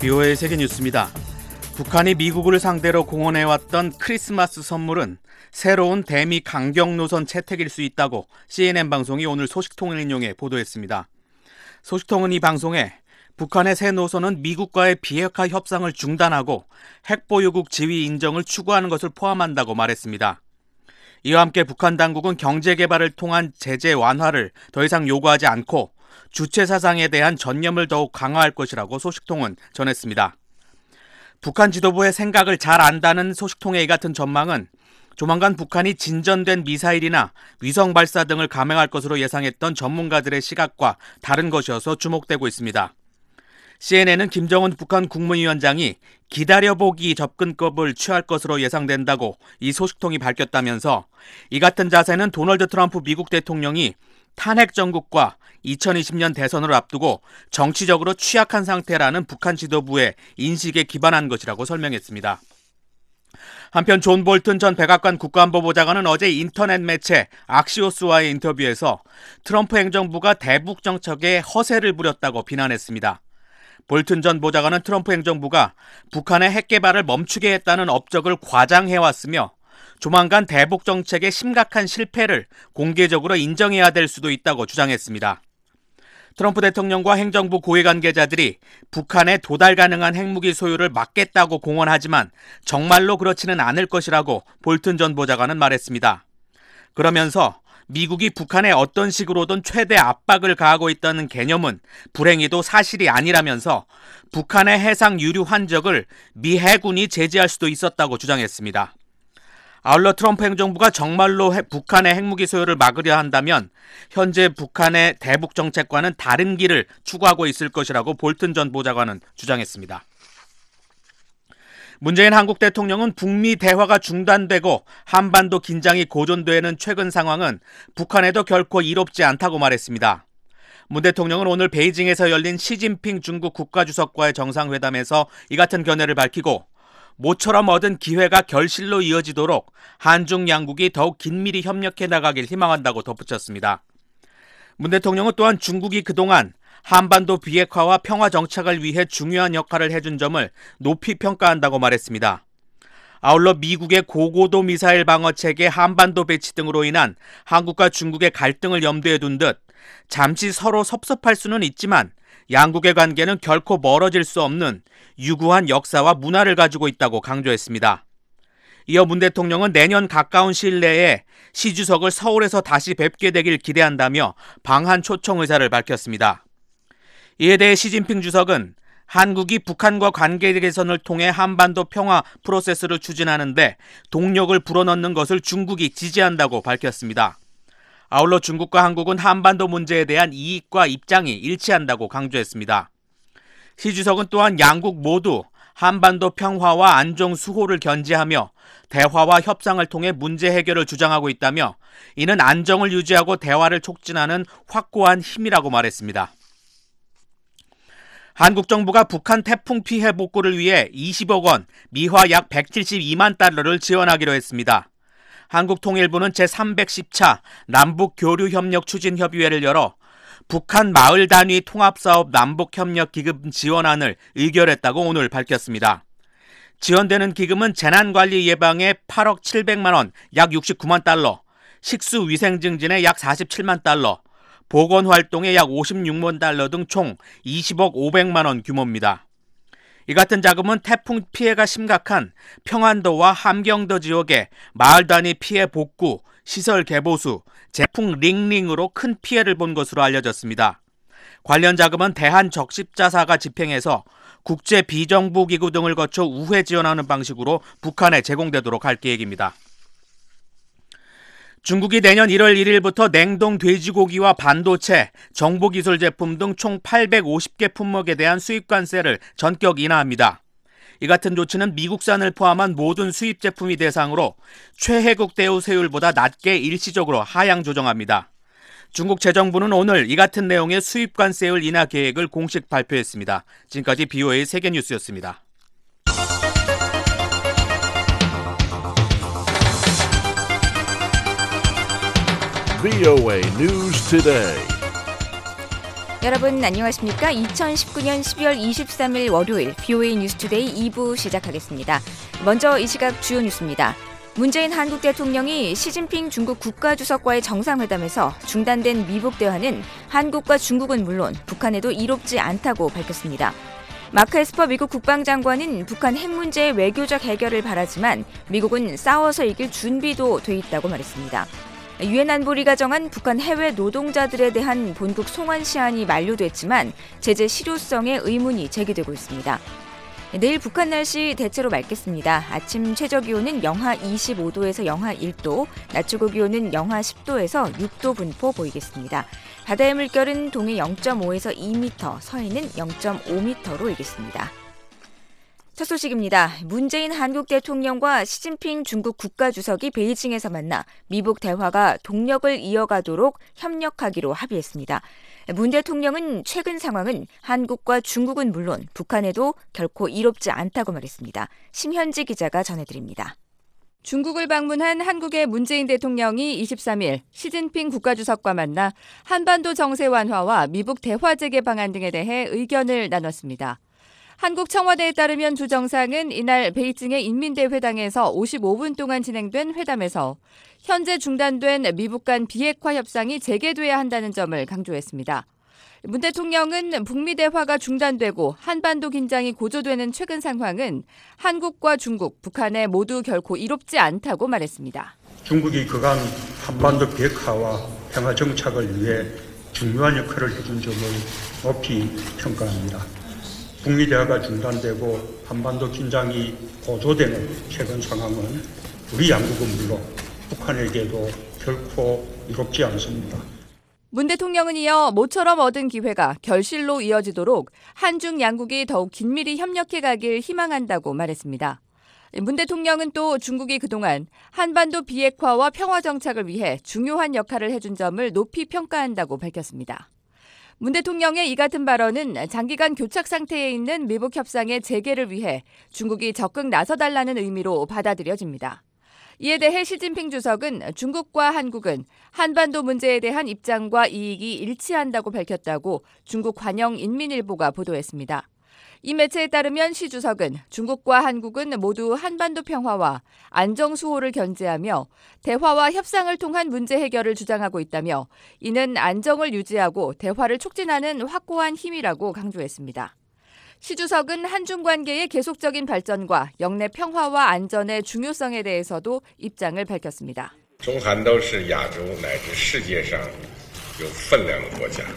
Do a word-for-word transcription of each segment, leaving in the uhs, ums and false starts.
비오에이 세계뉴스입니다. 북한이 미국을 상대로 공언해왔던 크리스마스 선물은 새로운 대미 강경 노선 채택일 수 있다고 씨엔엔 방송이 오늘 소식통을 인용해 보도했습니다. 소식통은 이 방송에 북한의 새 노선은 미국과의 비핵화 협상을 중단하고 핵보유국 지위 인정을 추구하는 것을 포함한다고 말했습니다. 이와 함께 북한 당국은 경제 개발을 통한 제재 완화를 더 이상 요구하지 않고 주체 사상에 대한 전념을 더욱 강화할 것이라고 소식통은 전했습니다. 북한 지도부의 생각을 잘 안다는 소식통의 이 같은 전망은 조만간 북한이 진전된 미사일이나 위성 발사 등을 감행할 것으로 예상했던 전문가들의 시각과 다른 것이어서 주목되고 있습니다. 씨엔엔은 김정은 북한 국무위원장이 기다려보기 접근법을 취할 것으로 예상된다고 이 소식통이 밝혔다면서 이 같은 자세는 도널드 트럼프 미국 대통령이 탄핵 정국과 이천이십 년 대선을 앞두고 정치적으로 취약한 상태라는 북한 지도부의 인식에 기반한 것이라고 설명했습니다. 한편 존 볼튼 전 백악관 국가안보보좌관은 어제 인터넷 매체 악시오스와의 인터뷰에서 트럼프 행정부가 대북 정책에 허세를 부렸다고 비난했습니다. 볼튼 전 보좌관은 트럼프 행정부가 북한의 핵 개발을 멈추게 했다는 업적을 과장해왔으며 조만간 대북 정책의 심각한 실패를 공개적으로 인정해야 될 수도 있다고 주장했습니다. 트럼프 대통령과 행정부 고위 관계자들이 북한의 도달 가능한 핵무기 소유를 막겠다고 공언하지만 정말로 그렇지는 않을 것이라고 볼튼 전 보좌관은 말했습니다. 그러면서 미국이 북한에 어떤 식으로든 최대 압박을 가하고 있다는 개념은 불행히도 사실이 아니라면서 북한의 해상 유류 환적을 미 해군이 제지할 수도 있었다고 주장했습니다. 아울러 트럼프 행정부가 정말로 해, 북한의 핵무기 소유를 막으려 한다면 현재 북한의 대북 정책과는 다른 길을 추구하고 있을 것이라고 볼튼 전 보좌관은 주장했습니다. 문재인 한국 대통령은 북미 대화가 중단되고 한반도 긴장이 고조되는 최근 상황은 북한에도 결코 이롭지 않다고 말했습니다. 문 대통령은 오늘 베이징에서 열린 시진핑 중국 국가주석과의 정상회담에서 이 같은 견해를 밝히고 모처럼 얻은 기회가 결실로 이어지도록 한중 양국이 더욱 긴밀히 협력해 나가길 희망한다고 덧붙였습니다. 문 대통령은 또한 중국이 그동안 한반도 비핵화와 평화 정착을 위해 중요한 역할을 해준 점을 높이 평가한다고 말했습니다. 아울러 미국의 고고도 미사일 방어 체계 한반도 배치 등으로 인한 한국과 중국의 갈등을 염두에 둔 듯 잠시 서로 섭섭할 수는 있지만 양국의 관계는 결코 멀어질 수 없는 유구한 역사와 문화를 가지고 있다고 강조했습니다. 이어 문 대통령은 내년 가까운 시일 내에 시 주석을 서울에서 다시 뵙게 되길 기대한다며 방한 초청 의사를 밝혔습니다. 이에 대해 시진핑 주석은 한국이 북한과 관계 개선을 통해 한반도 평화 프로세스를 추진하는데 동력을 불어넣는 것을 중국이 지지한다고 밝혔습니다. 아울러 중국과 한국은 한반도 문제에 대한 이익과 입장이 일치한다고 강조했습니다. 시 주석은 또한 양국 모두 한반도 평화와 안정 수호를 견지하며 대화와 협상을 통해 문제 해결을 주장하고 있다며 이는 안정을 유지하고 대화를 촉진하는 확고한 힘이라고 말했습니다. 한국 정부가 북한 태풍 피해 복구를 위해 이십억 원, 미화 약 백칠십이만 달러를 지원하기로 했습니다. 한국통일부는 제삼백십 차 남북교류협력추진협의회를 열어 북한 마을 단위 통합사업 남북협력기금 지원안을 의결했다고 오늘 밝혔습니다. 지원되는 기금은 재난관리 예방에 팔억 칠백만 원, 약 육십구만 달러, 식수위생 증진에 약 사십칠만 달러, 보건활동에 약 오십육만 달러 등 총 이십억 오백만 원 규모입니다. 이 같은 자금은 태풍 피해가 심각한 평안도와 함경도 지역의 마을 단위 피해 복구, 시설 개보수, 제풍 링링으로 큰 피해를 본 것으로 알려졌습니다. 관련 자금은 대한적십자사가 집행해서 국제 비정부기구 등을 거쳐 우회 지원하는 방식으로 북한에 제공되도록 할 계획입니다. 중국이 내년 일월 일일부터 냉동 돼지고기와 반도체, 정보기술 제품 등 총 팔백오십 개 품목에 대한 수입 관세를 전격 인하합니다. 이 같은 조치는 미국산을 포함한 모든 수입 제품이 대상으로 최혜국 대우 세율보다 낮게 일시적으로 하향 조정합니다. 중국 재정부는 오늘 이 같은 내용의 수입 관세율 인하 계획을 공식 발표했습니다. 지금까지 비오에이 세계뉴스였습니다. 비오에이 News Today. 여러분 안녕하십니까? 이천십구년 십이월 이십삼일 월요일 비오에이 뉴스투데이 이 부 시작하겠습니다. 먼저 이 시각 주요 뉴스입니다. 문재인 한국 대통령이 시진핑 중국 국가주석과의 정상회담에서 중단된 미북 대화는 한국과 중국은 물론 북한에도 이롭지 않다고 밝혔습니다. 마크 에스퍼 미국 국방장관은 북한 핵 문제의 외교적 해결을 바라지만 미국은 싸워서 이길 준비도 돼 있다고 말했습니다. 유엔 안보리가 정한 북한 해외 노동자들에 대한 본국 송환 시한이 만료됐지만 제재 실효성에 의문이 제기되고 있습니다. 내일 북한 날씨 대체로 맑겠습니다. 아침 최저기온은 영하 이십오도에서 영하 일도, 낮 최고 기온은 영하 십도에서 육도 분포 보이겠습니다. 바다의 물결은 동해 영점오에서 이 미터, 서해는 영점오 미터로 일겠습니다. 첫 소식입니다. 문재인 한국 대통령과 시진핑 중국 국가주석이 베이징에서 만나 미북 대화가 동력을 이어가도록 협력하기로 합의했습니다. 문 대통령은 최근 상황은 한국과 중국은 물론 북한에도 결코 이롭지 않다고 말했습니다. 심현지 기자가 전해드립니다. 중국을 방문한 한국의 문재인 대통령이 이십삼일 시진핑 국가주석과 만나 한반도 정세 완화와 미북 대화 재개 방안 등에 대해 의견을 나눴습니다. 한국 청와대에 따르면 두 정상은 이날 베이징의 인민대회당에서 오십오분 동안 진행된 회담에서 현재 중단된 미북 간 비핵화 협상이 재개돼야 한다는 점을 강조했습니다. 문 대통령은 북미 대화가 중단되고 한반도 긴장이 고조되는 최근 상황은 한국과 중국, 북한에 모두 결코 이롭지 않다고 말했습니다. 중국이 그간 한반도 비핵화와 평화 정착을 위해 중요한 역할을 해준 점을 높이 평가합니다. 북미 대화가 중단되고 한반도 긴장이 고조되는 최근 상황은 우리 양국은 물론 북한에게도 결코 이롭지 않습니다. 문 대통령은 이어 모처럼 얻은 기회가 결실로 이어지도록 한중 양국이 더욱 긴밀히 협력해 가길 희망한다고 말했습니다. 문 대통령은 또 중국이 그동안 한반도 비핵화와 평화 정착을 위해 중요한 역할을 해준 점을 높이 평가한다고 밝혔습니다. 문 대통령의 이 같은 발언은 장기간 교착 상태에 있는 미북 협상의 재개를 위해 중국이 적극 나서달라는 의미로 받아들여집니다. 이에 대해 시진핑 주석은 중국과 한국은 한반도 문제에 대한 입장과 이익이 일치한다고 밝혔다고 중국 관영인민일보가 보도했습니다. 이 매체에 따르면 시 주석은 중국과 한국은 모두 한반도 평화와 안정 수호를 견제하며 대화와 협상을 통한 문제 해결을 주장하고 있다며 이는 안정을 유지하고 대화를 촉진하는 확고한 힘이라고 강조했습니다. 시 주석은 한중 관계의 계속적인 발전과 영내 평화와 안전의 중요성에 대해서도 입장을 밝혔습니다. 中韩都是亚洲乃至世界上有分量的国家.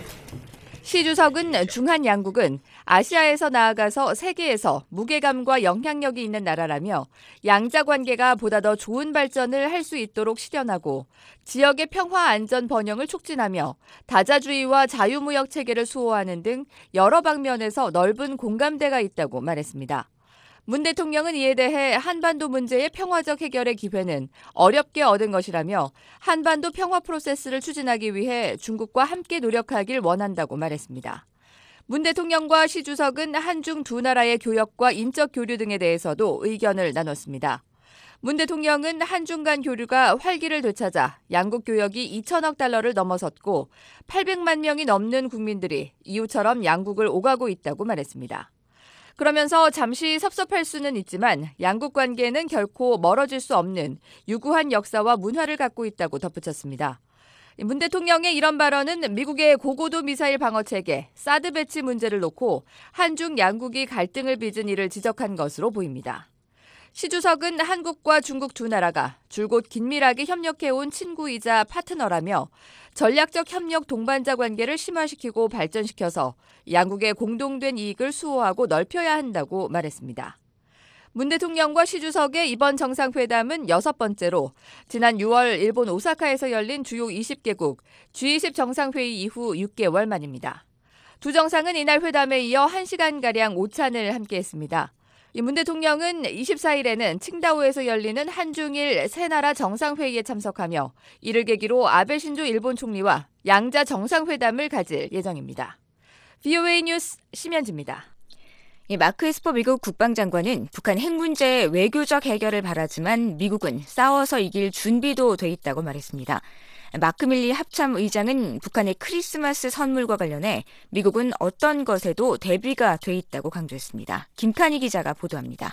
시 주석은 중한 양국은 아시아에서 나아가서 세계에서 무게감과 영향력이 있는 나라라며 양자 관계가 보다 더 좋은 발전을 할 수 있도록 실현하고 지역의 평화 안전 번영을 촉진하며 다자주의와 자유무역 체계를 수호하는 등 여러 방면에서 넓은 공감대가 있다고 말했습니다. 문 대통령은 이에 대해 한반도 문제의 평화적 해결의 기회는 어렵게 얻은 것이라며 한반도 평화 프로세스를 추진하기 위해 중국과 함께 노력하길 원한다고 말했습니다. 문 대통령과 시 주석은 한중 두 나라의 교역과 인적 교류 등에 대해서도 의견을 나눴습니다. 문 대통령은 한중 간 교류가 활기를 되찾아 양국 교역이 이천억 달러를 넘어섰고 팔백만 명이 넘는 국민들이 이웃처럼 양국을 오가고 있다고 말했습니다. 그러면서 잠시 섭섭할 수는 있지만 양국 관계는 결코 멀어질 수 없는 유구한 역사와 문화를 갖고 있다고 덧붙였습니다. 문 대통령의 이런 발언은 미국의 고고도 미사일 방어 체계, 사드 배치 문제를 놓고 한중 양국이 갈등을 빚은 일을 지적한 것으로 보입니다. 시 주석은 한국과 중국 두 나라가 줄곧 긴밀하게 협력해온 친구이자 파트너라며 전략적 협력 동반자 관계를 심화시키고 발전시켜서 양국의 공동된 이익을 수호하고 넓혀야 한다고 말했습니다. 문 대통령과 시 주석의 이번 정상회담은 여섯 번째로 지난 유월 일본 오사카에서 열린 주요 이십 개국 지 이십 정상회의 이후 육 개월 만입니다. 두 정상은 이날 회담에 이어 한 시간가량 오찬을 함께했습니다. 문 대통령은 이십사일에는 칭다오에서 열리는 한중일 세 나라 정상회의에 참석하며 이를 계기로 아베 신조 일본 총리와 양자 정상회담을 가질 예정입니다. 비오에이 뉴스 심현지입니다. 마크 에스퍼 미국 국방장관은 북한 핵 문제의 외교적 해결을 바라지만 미국은 싸워서 이길 준비도 돼 있다고 말했습니다. 마크 밀리 합참의장은 북한의 크리스마스 선물과 관련해 미국은 어떤 것에도 대비가 돼 있다고 강조했습니다. 김칸희 기자가 보도합니다.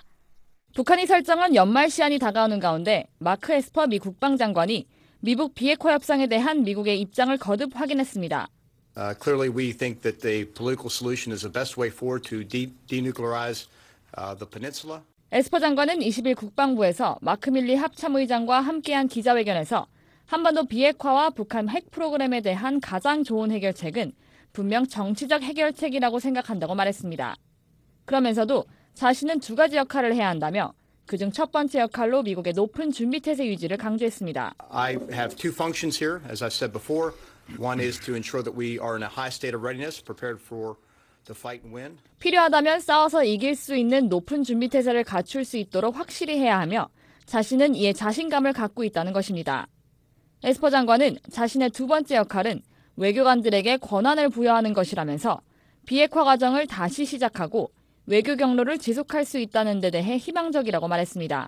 북한이 설정한 연말 시한이 다가오는 가운데 마크 에스퍼 미 국방장관이 미국 비핵화 협상에 대한 미국의 입장을 거듭 확인했습니다. Uh, clearly, we think that the political solution is the best way forward to de- denuclearize uh, the peninsula. 에스퍼 장관은 이십 일 국방부에서 마크 밀리 합참의장과 함께한 기자회견에서 한반도 비핵화와 북한 핵 프로그램에 대한 가장 좋은 해결책은 분명 정치적 해결책이라고 생각한다고 말했습니다. 그러면서도 자신은 두 가지 역할을 해야 한다며 그중 첫 번째 역할로 미국의 높은 준비태세 유지를 강조했습니다. I have two functions here, as I said before. One is to ensure that we are in a high state of readiness, prepared for the fight and win. 필요하다면 싸워서 이길 수 있는 높은 준비태세를 갖출 수 있도록 확실히 해야 하며 자신은 이에 자신감을 갖고 있다는 것입니다. 에스퍼 장관은 자신의 두 번째 역할은 외교관들에게 권한을 부여하는 것이라면서 비핵화 과정을 다시 시작하고 외교 경로를 지속할 수 있다는 데 대해 희망적이라고 말했습니다.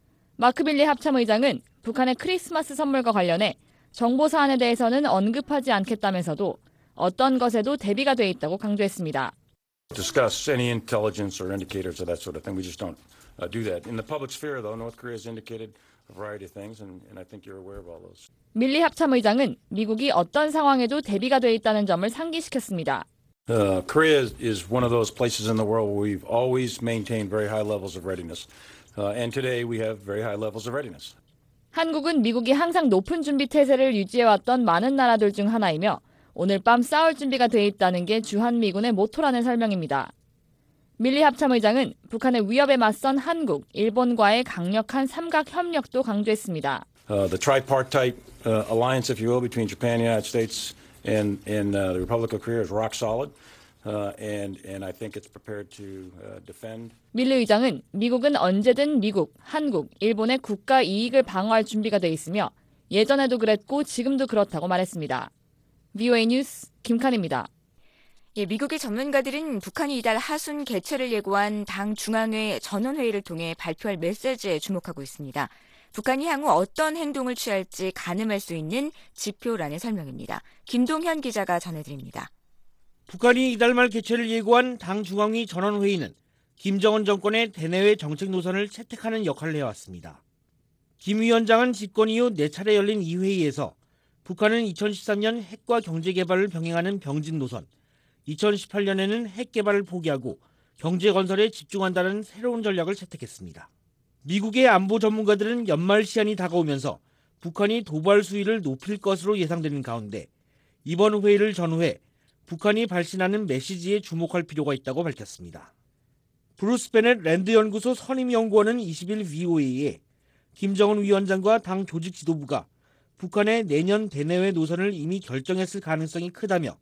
마크 밀리 합참의장은 북한의 크리스마스 선물과 관련해 정보 사안에 대해서는 언급하지 않겠다면서도 어떤 것에도 대비가 돼 있다고 강조했습니다. Discuss any intelligence or indicators of that sort of thing. We just don't uh, do that. In the public sphere, though, North Korea has indicated a variety of things, and, and I think you're aware of all those. 밀리 합참의장은 미국이 어떤 상황에도 대비가 돼 있다는 점을 상기시켰습니다. Uh, Korea is, is one of those places in the world where we've always maintained very high levels of readiness, uh, and today we have very high levels of readiness. 한국은 미국이 항상 높은 준비 태세를 유지해왔던 많은 나라들 중 하나이며 오늘 밤 싸울 준비가 돼 있다는 게 주한미군의 모토라는 설명입니다. 밀리 합참의장은 북한의 위협에 맞선 한국, 일본과의 강력한 삼각 협력도 강조했습니다. Uh, the tripartite uh, alliance, if you will, between Japan, the United States, and, and uh, the Republic of Korea is rock solid, uh, and, and I think it's prepared to uh, defend. 밀리 의장은 미국은 언제든 미국, 한국, 일본의 국가 이익을 방어할 준비가 돼 있으며 예전에도 그랬고 지금도 그렇다고 말했습니다. 브이오에이 뉴스 김칸입니다. 예, 미국의 전문가들은 북한이 이달 하순 개최를 예고한 당 중앙회 전원회의를 통해 발표할 메시지에 주목하고 있습니다. 북한이 향후 어떤 행동을 취할지 가늠할 수 있는 지표라는 설명입니다. 김동현 기자가 전해드립니다. 북한이 이달 말 개최를 예고한 당 중앙위 전원회의는 김정은 정권의 대내외 정책 노선을 채택하는 역할을 해왔습니다. 김 위원장은 집권 이후 네 차례 열린 이 회의에서 북한은 이천십삼 년 핵과 경제개발을 병행하는 병진 노선, 이천십팔 년에는 핵개발을 포기하고 경제건설에 집중한다는 새로운 전략을 채택했습니다. 미국의 안보 전문가들은 연말 시한이 다가오면서 북한이 도발 수위를 높일 것으로 예상되는 가운데 이번 회의를 전후해 북한이 발신하는 메시지에 주목할 필요가 있다고 밝혔습니다. 브루스 베넷 랜드 연구소 선임연구원은 이십 일 브이오에이에 김정은 위원장과 당 조직 지도부가 북한의 내년 대내외 노선을 이미 결정했을 가능성이 크다며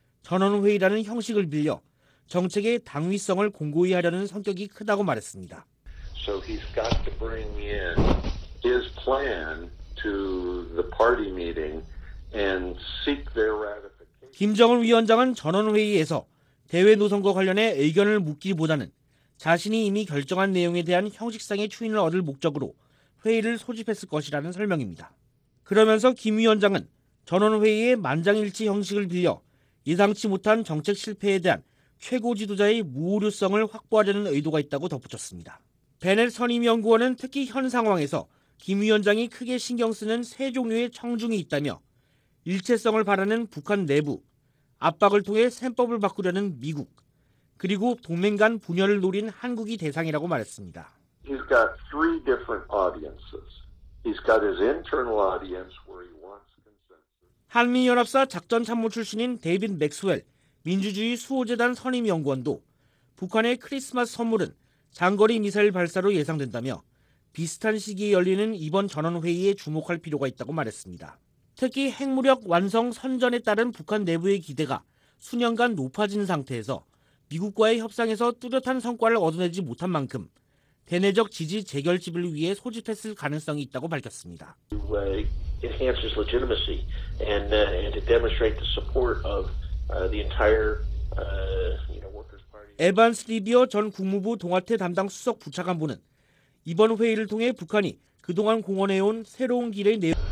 전원회의라는 형식을 빌려 정책의 당위성을 공고히 하려는 성격이 크다고 말했습니다. So he's got to bring in his plan to the party meeting and seek their ratification. 김정은 위원장은 전원회의에서 대외 노선과 관련해 의견을 묻기보다는 자신이 이미 결정한 내용에 대한 형식상의 추인을 얻을 목적으로 회의를 소집했을 것이라는 설명입니다. 그러면서 김 위원장은 전원회의의 만장일치 형식을 빌려 예상치 못한 정책 실패에 대한 최고 지도자의 무오류성을 확보하려는 의도가 있다고 덧붙였습니다. 베넷 선임연구원은 특히 현 상황에서 김 위원장이 크게 신경 쓰는 세 종류의 청중이 있다며 일체성을 바라는 북한 내부, 압박을 통해 셈법을 바꾸려는 미국, 그리고 동맹 간 분열을 노린 한국이 대상이라고 말했습니다. He's got three different audiences. He's got his internal audience where he wants consensus. 한미연합사 작전참모 출신인 데이빗 맥스웰 민주주의 수호재단 선임연구원도 북한의 크리스마스 선물은 장거리 미사일 발사로 예상된다며 비슷한 시기에 열리는 이번 전원회의에 주목할 필요가 있다고 말했습니다. 특히 핵무력 완성 선전에 따른 북한 내부의 기대가 수년간 높아진 상태에서 미국과의 협상에서 뚜렷한 성과를 얻어내지 못한 만큼 대내적 지지 재결집을 위해 소집했을 가능성이 있다고 밝혔습니다. enhances legitimacy and uh, and to demonstrate the support of uh, the entire uh, you know workers' party. 에반스 리비어 전 국무부 동아태 담당 수석 부차관보는 이번 회의를 통해 북한이 그동안 공언해온 새로운 길의 내용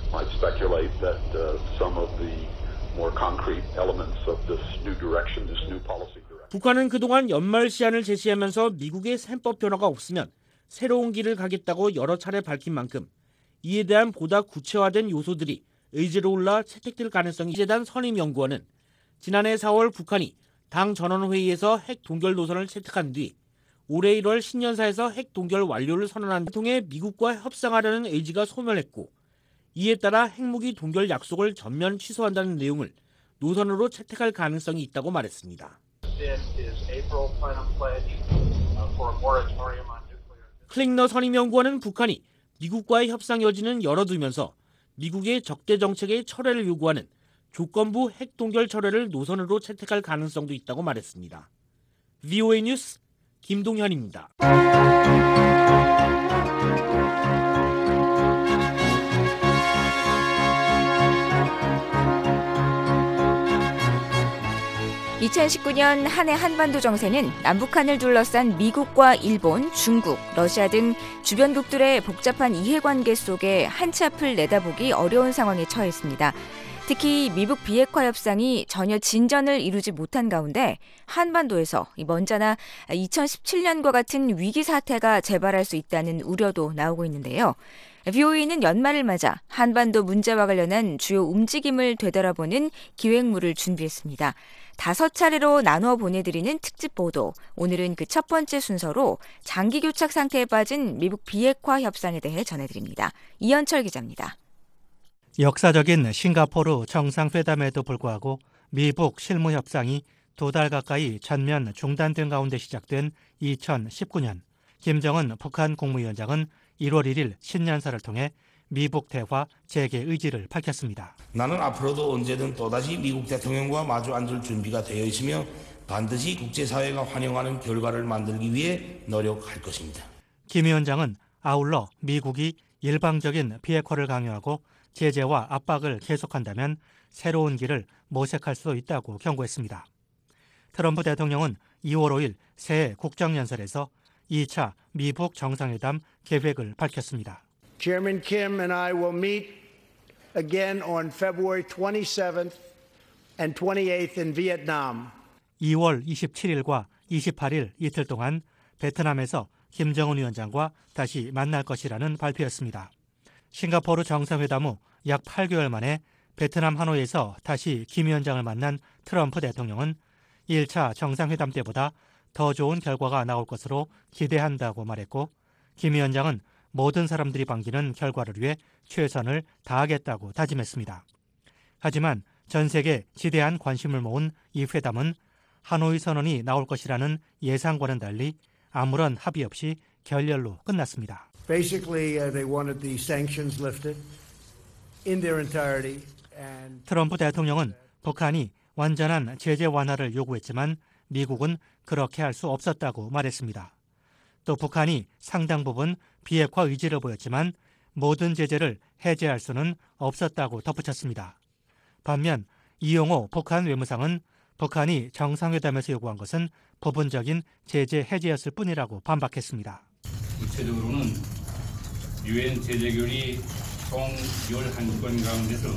might speculate that uh, some of the more concrete elements of this new direction, this new policy direction. 북한은 그동안 연말 시한을 제시하면서 미국의 셈법 변화가 없으면 새로운 길을 가겠다고 여러 차례 밝힌 만큼 이에 대한 보다 구체화된 요소들이 의제로 올라 채택될 가능성이 재단 선임연구원은 지난해 사월 북한이 당 전원회의에서 핵 동결 노선을 채택한 뒤 올해 일월 신년사에서 핵 동결 완료를 선언한 데 통해 미국과 협상하려는 의지가 소멸했고 이에 따라 핵무기 동결 약속을 전면 취소한다는 내용을 노선으로 채택할 가능성이 있다고 말했습니다. 클링너 선임연구원은 북한이 미국과의 협상 여지는 열어두면서 미국의 적대 정책의 철회를 요구하는 조건부 핵 동결 철회를 노선으로 채택할 가능성도 있다고 말했습니다. 브이오에이 뉴스 김동현입니다. 이천십구 년 한 해 한반도 정세는 남북한을 둘러싼 미국과 일본, 중국, 러시아 등 주변국들의 복잡한 이해관계 속에 한 치 앞을 내다보기 어려운 상황에 처했습니다. 특히 미북 비핵화 협상이 전혀 진전을 이루지 못한 가운데 한반도에서 먼저나 이천십칠 년과 같은 위기 사태가 재발할 수 있다는 우려도 나오고 있는데요. 브이오에이는 연말을 맞아 한반도 문제와 관련한 주요 움직임을 되돌아보는 기획물을 준비했습니다. 다섯 차례로 나눠 보내드리는 특집 보도. 오늘은 그 첫 번째 순서로 장기 교착 상태에 빠진 미북 비핵화 협상에 대해 전해드립니다. 이현철 기자입니다. 역사적인 싱가포르 정상회담에도 불구하고 미북 실무 협상이 두 달 가까이 전면 중단된 가운데 시작된 이천십구 년, 김정은 북한 국무위원장은 일월 일일 신년사를 통해 미북 대화 재개 의지를 밝혔습니다. 나는 앞으로도 언제든 또다시 미국 대통령과 마주 앉을 준비가 되어 있으며 반드시 국제사회가 환영하는 결과를 만들기 위해 노력할 것입니다. 김 위원장은 아울러 미국이 일방적인 비핵화를 강요하고 제재와 압박을 계속한다면 새로운 길을 모색할 수도 있다고 경고했습니다. 트럼프 대통령은 이월 오일 새해 국정연설에서 이 차 미북 정상회담 계획을 밝혔습니다. Chairman Kim and I will meet again on February twenty-seventh and twenty-eighth in Vietnam. 이월 이십칠일과 이십팔일 이틀 동안 베트남에서 김정은 위원장과 다시 만날 것이라는 발표였습니다. 싱가포르 정상회담 후 약 팔 개월 만에 베트남 하노이에서 다시 김 위원장을 만난 트럼프 대통령은 일 차 정상회담 때보다 더 좋은 결과가 나올 것으로 기대한다고 말했고 김 위원장은 모든 사람들이 반기는 결과를 위해 최선을 다하겠다고 다짐했습니다. 하지만 전 세계 지대한 관심을 모은 이 회담은 하노이 선언이 나올 것이라는 예상과는 달리 아무런 합의 없이 결렬로 끝났습니다. Basically, uh, they wanted the sanctions lifted in their entirety. And... 트럼프 대통령은 북한이 완전한 제재 완화를 요구했지만 미국은 그렇게 할 수 없었다고 말했습니다. 또 북한이 상당 부분 비핵화 의지를 보였지만 모든 제재를 해제할 수는 없었다고 덧붙였습니다. 반면 이용호 북한 외무상은 북한이 정상회담에서 요구한 것은 부분적인 제재 해제였을 뿐이라고 반박했습니다. 구체적으로는 유엔 제재결의 총 열한 건 가운데서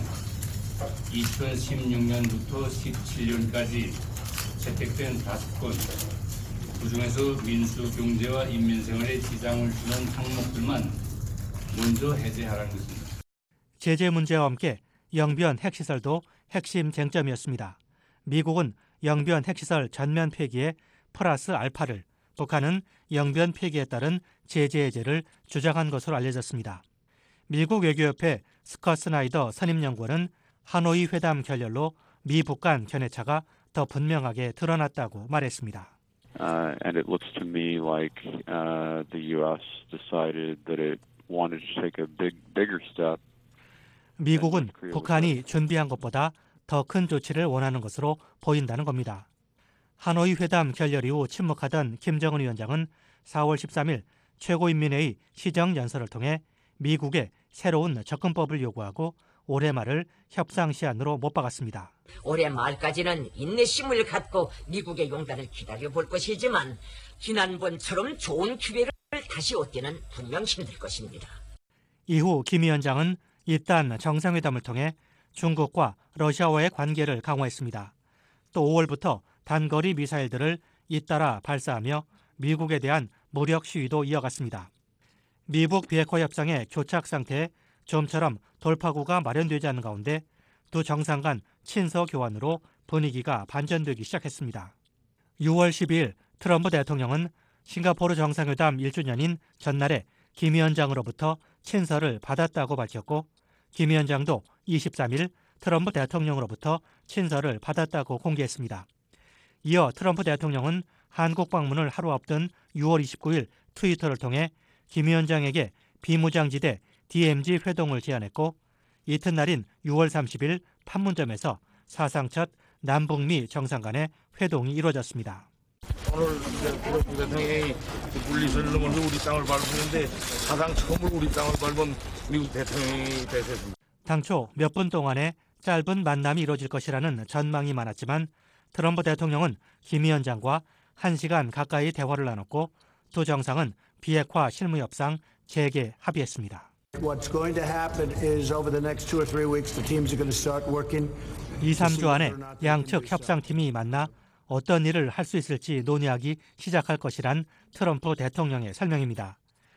이천십육 년부터 십칠 년까지 채택된 다섯 건, 그중에서 민수 경제와 인민생활에 지장을 주는 항목들만 먼저 해제하라는 것입니다. 제재 문제와 함께 영변 핵시설도 핵심 쟁점이었습니다. 미국은 영변 핵시설 전면 폐기에 플러스 알파를, 북한은 영변 폐기에 따른 제재 해제를 주장한 것으로 알려졌습니다. 미국 외교협회 스컷 스나이더 선임연구원은 하노이 회담 결렬로 미북 간 견해차가 더 분명하게 드러났다고 말했습니다. Uh, and it looks to me like uh, the U S decided that it wanted to take a big, bigger step. 미국은 북한이 준비한 것보다 더 큰 조치를 원하는 것으로 보인다는 겁니다. 하노이 회담 결렬 이후 침묵하던 김정은 위원장은 사월 십삼일 최고인민회의 시정연설을 통해 미국에 새로운 접근법을 요구하고 올해 말을 협상 시한으로 못 박았습니다. 올해 말까지는 인내심을 갖고 미국의 용단을 기다려볼 것이지만 지난번처럼 좋은 기회를 다시 얻기는 분명 힘들 것입니다. 이후 김 위원장은 이딴 정상회담을 통해 중국과 러시아와의 관계를 강화했습니다. 또 오월부터 단거리 미사일들을 잇따라 발사하며 미국에 대한 무력 시위도 이어갔습니다. 미북 비핵화 협상의 교착 상태에 좀처럼 돌파구가 마련되지 않는 가운데 두 정상 간 친서 교환으로 분위기가 반전되기 시작했습니다. 유월 십이일 트럼프 대통령은 싱가포르 정상회담 일 주년인 전날에 김 위원장으로부터 친서를 받았다고 밝혔고 김 위원장도 이십삼일 트럼프 대통령으로부터 친서를 받았다고 공개했습니다. 이어 트럼프 대통령은 한국 방문을 하루 앞둔 유월 이십구일 트위터를 통해 김 위원장에게 비무장지대 디엠지 회동을 제안했고 이튿날인 유월 삼십일 판문점에서 사상 첫 남북미 정상 간의 회동이 이루어졌습니다. 오늘 트럼프 대통령이 물리선을 넘어서 우리 땅을 밟았는데 사상 처음으로 우리 땅을 밟은 미국 대통령이 되셨습니다. 당초 몇 분 동안의 짧은 만남이 이루어질 것이라는 전망이 많았지만 트럼프 대통령은 김 위원장과 한 시간 가까이 대화를 나눴고 두 정상은 비핵화 실무협상 재개 합의했습니다. What's going to happen is over the next two or three weeks, the teams are going to start working. 이, 삼 주 안에 양측 협상팀이 만나 어떤 일을 할 수 있을지 논의하기 시작할 것이란 트럼프 대통령의 설명입니다.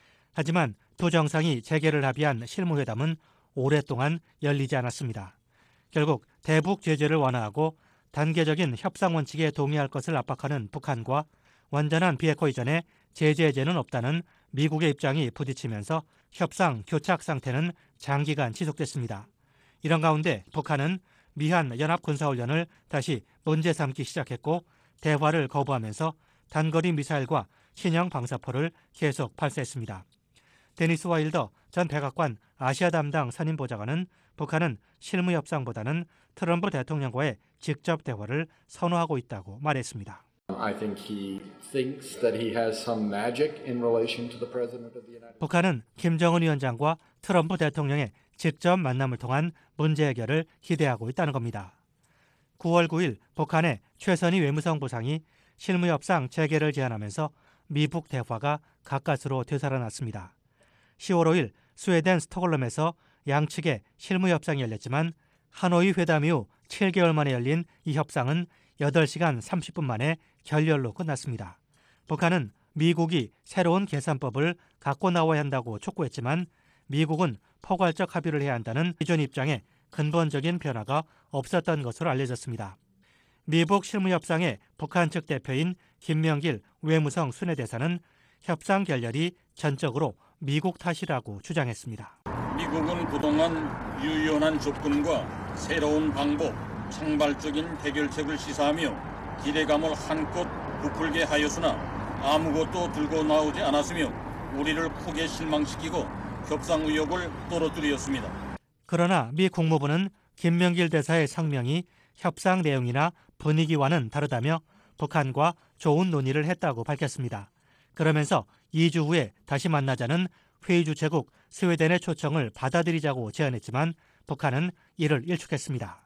하지만 두 정상이 재개를 합의한 실무회담은 오랫동안 열리지 않았습니다. 결국 대북 제재를 완화하고 단계적인 협상 원칙에 동의할 것을 압박하는 북한과 완전한 비핵화 이전에 제재 해제는 없다는 미국의 입장이 부딪히면서 협상 교착 상태는 장기간 지속됐습니다. 이런 가운데 북한은 미한 연합군사훈련을 다시 문제 삼기 시작했고 대화를 거부하면서 단거리 미사일과 신형 방사포를 계속 발사했습니다. 데니스 와일더 전 백악관 아시아 담당 선임 보좌관은 북한은 실무협상보다는 트럼프 대통령과의 직접 대화를 선호하고 있다고 말했습니다. I think he thinks that he has some magic in relation to the president of the United States. 북한은 김정은 위원장과 트럼프 대통령의 직접 만남을 통한 문제 해결을 기대하고 있다는 겁니다. 구월 구일 북한의 최선희 외무성 부상이 실무협상 재개를 제안하면서 미북 대화가 가까스로 되살아났습니다. 시월 오일 스웨덴 스톡홀름에서 양측의 실무협상이 열렸지만 하노이 회담 이후 칠 개월 만에 열린 이 협상은 여덟 시간 삼십 분 만에 결렬로 끝났습니다. 북한은 미국이 새로운 계산법을 갖고 나와야 한다고 촉구했지만 미국은 포괄적 합의를 해야 한다는 기존 입장에 근본적인 변화가 없었던 것으로 알려졌습니다. 미북 실무협상의 북한 측 대표인 김명길 외무성 순회대사는 협상 결렬이 전적으로 미국 탓이라고 주장했습니다. 미국은 그동안 유연한 접근과 새로운 방법, 창발적인 해결책을 시사하며 기대감을 한껏 부풀게 하였으나 아무것도 들고 나오지 않았으며 우리를 크게 실망시키고 협상 의욕을 떨어뜨렸습니다. 그러나 미 국무부는 김명길 대사의 성명이 협상 내용이나 분위기와는 다르다며 북한과 좋은 논의를 했다고 밝혔습니다. 그러면서 이 주 후에 다시 만나자는 회의 주최국 스웨덴의 초청을 받아들이자고 제안했지만 북한은 이를 일축했습니다.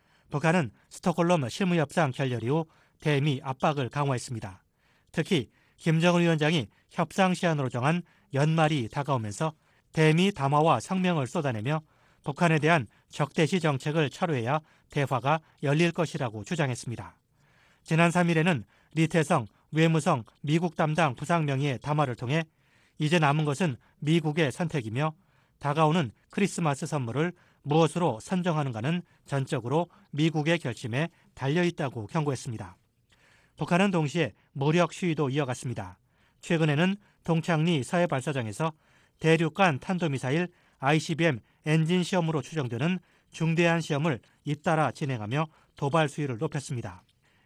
북한은 스톡홀름 실무협상 결렬 이후 대미 압박을 강화했습니다. 특히 김정은 위원장이 협상 시한으로 정한 연말이 다가오면서 대미 담화와 성명을 쏟아내며 북한에 대한 적대시 정책을 철회해야 대화가 열릴 것이라고 주장했습니다. 지난 삼일에는 리태성 외무성 미국 담당 부상명의의 담화를 통해 이제 남은 것은 미국의 선택이며 다가오는 크리스마스 선물을 무엇으로 선정하는가는 전적으로 미국의 결심에 달려있다고 경고했습니다. 북한은 동시에 무력 시위도 이어갔습니다. 최근에는 동창리 서해 발사장에서 대륙간 탄도미사일 아이씨비엠 엔진 시험으로 추정되는 중대한 시험을 잇따라 진행하며 도발 수위를 높였습니다.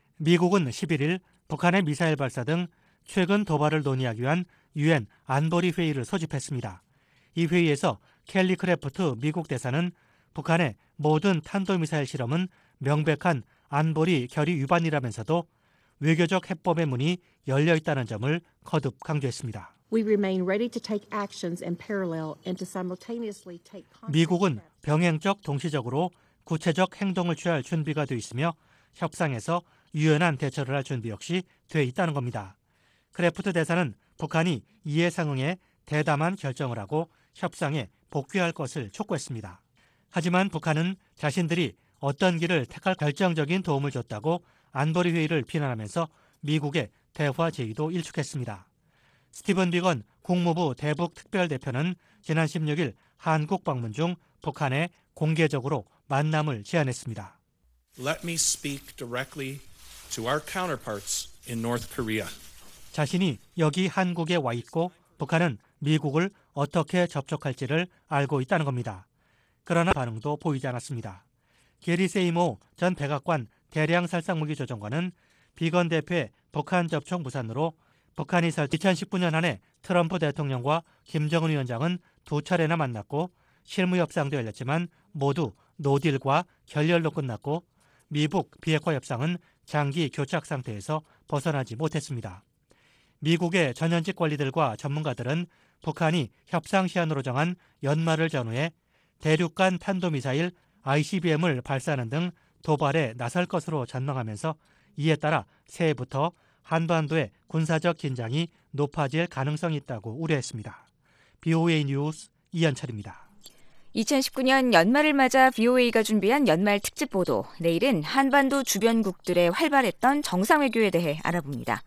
미국은 십일일 북한의 미사일 발사 등 최근 도발을 논의하기 위한 유엔 안보리 회의를 소집했습니다. 이 회의에서 켈리 크래프트 미국 대사는 북한의 모든 탄도미사일 실험은 명백한 안보리 결의 위반이라면서도 외교적 해법의 문이 열려 있다는 점을 거듭 강조했습니다. We remain ready to take actions in parallel and to simultaneously take 미국은 병행적 동시적으로 구체적 행동을 취할 준비가 돼 있으며 협상에서 유연한 대처를 할 준비 역시 돼 있다는 겁니다. 크래프트 대사는 북한이 이에 상응해 대담한 결정을 하고 협상에 복귀할 것을 촉구했습니다. 하지만 북한은 자신들이 어떤 길을 택할 결정적인 도움을 줬다고 안보리 회의를 비난하면서 미국의 대화 제의도 일축했습니다. 스티븐 비건 국무부 대북 특별대표는 지난 십육 일 한국 방문 중 북한에 공개적으로 만남을 제안했습니다. Let me speak directly to our counterparts in North Korea. 자신이 여기 한국에 와 있고 북한은 미국을 어떻게 접촉할지를 알고 있다는 겁니다. 그러나 반응도 보이지 않았습니다. 게리 세이모 전 백악관 대량살상무기 조정관은 비건 대표의 북한 접촉 무산으로 북한이 설 이천십구 년 한 해 트럼프 대통령과 김정은 위원장은 두 차례나 만났고 실무 협상도 열렸지만 모두 노딜과 결렬로 끝났고 미북 비핵화 협상은 장기 교착 상태에서 벗어나지 못했습니다. 미국의 전현직 관리들과 전문가들은 북한이 협상 시한으로 정한 연말을 전후해 대륙간 탄도미사일 아이씨비엠을 발사하는 등 도발에 나설 것으로 전망하면서 이에 따라 새해부터 한반도의 군사적 긴장이 높아질 가능성이 있다고 우려했습니다. 비오에이 뉴스 이현철입니다. 이천십구 년 연말을 맞아 비오에이가 준비한 연말 특집 보도. 내일은 한반도 주변국들의 활발했던 정상외교에 대해 알아봅니다.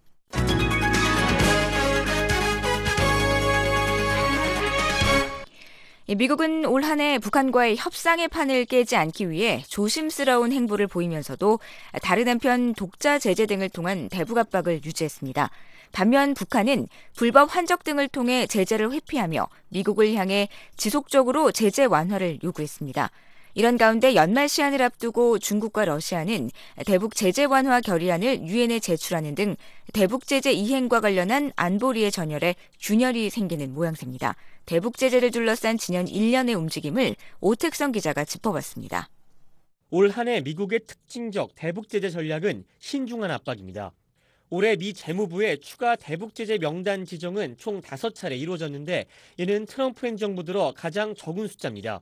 미국은 올 한 해 북한과의 협상의 판을 깨지 않기 위해 조심스러운 행보를 보이면서도 다른 한편 독자 제재 등을 통한 대북 압박을 유지했습니다. 반면 북한은 불법 환적 등을 통해 제재를 회피하며 미국을 향해 지속적으로 제재 완화를 요구했습니다. 이런 가운데 연말 시한을 앞두고 중국과 러시아는 대북 제재 완화 결의안을 유엔에 제출하는 등 대북 제재 이행과 관련한 안보리의 전열에 균열이 생기는 모양새입니다. 대북 제재를 둘러싼 지난 일 년의 움직임을 오택성 기자가 짚어봤습니다. 올 한 해 미국의 특징적 대북 제재 전략은 신중한 압박입니다. 올해 미 재무부의 추가 대북 제재 명단 지정은 총 다섯 차례 이루어졌는데 이는 트럼프 행정부 들어 가장 적은 숫자입니다.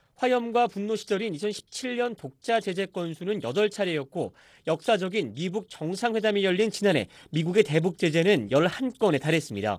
화염과 분노 시절인 이천십칠 년 독자 제재 건수는 여덟 차례였고 역사적인 미북 정상회담이 열린 지난해 미국의 대북 제재는 열한 건에 달했습니다.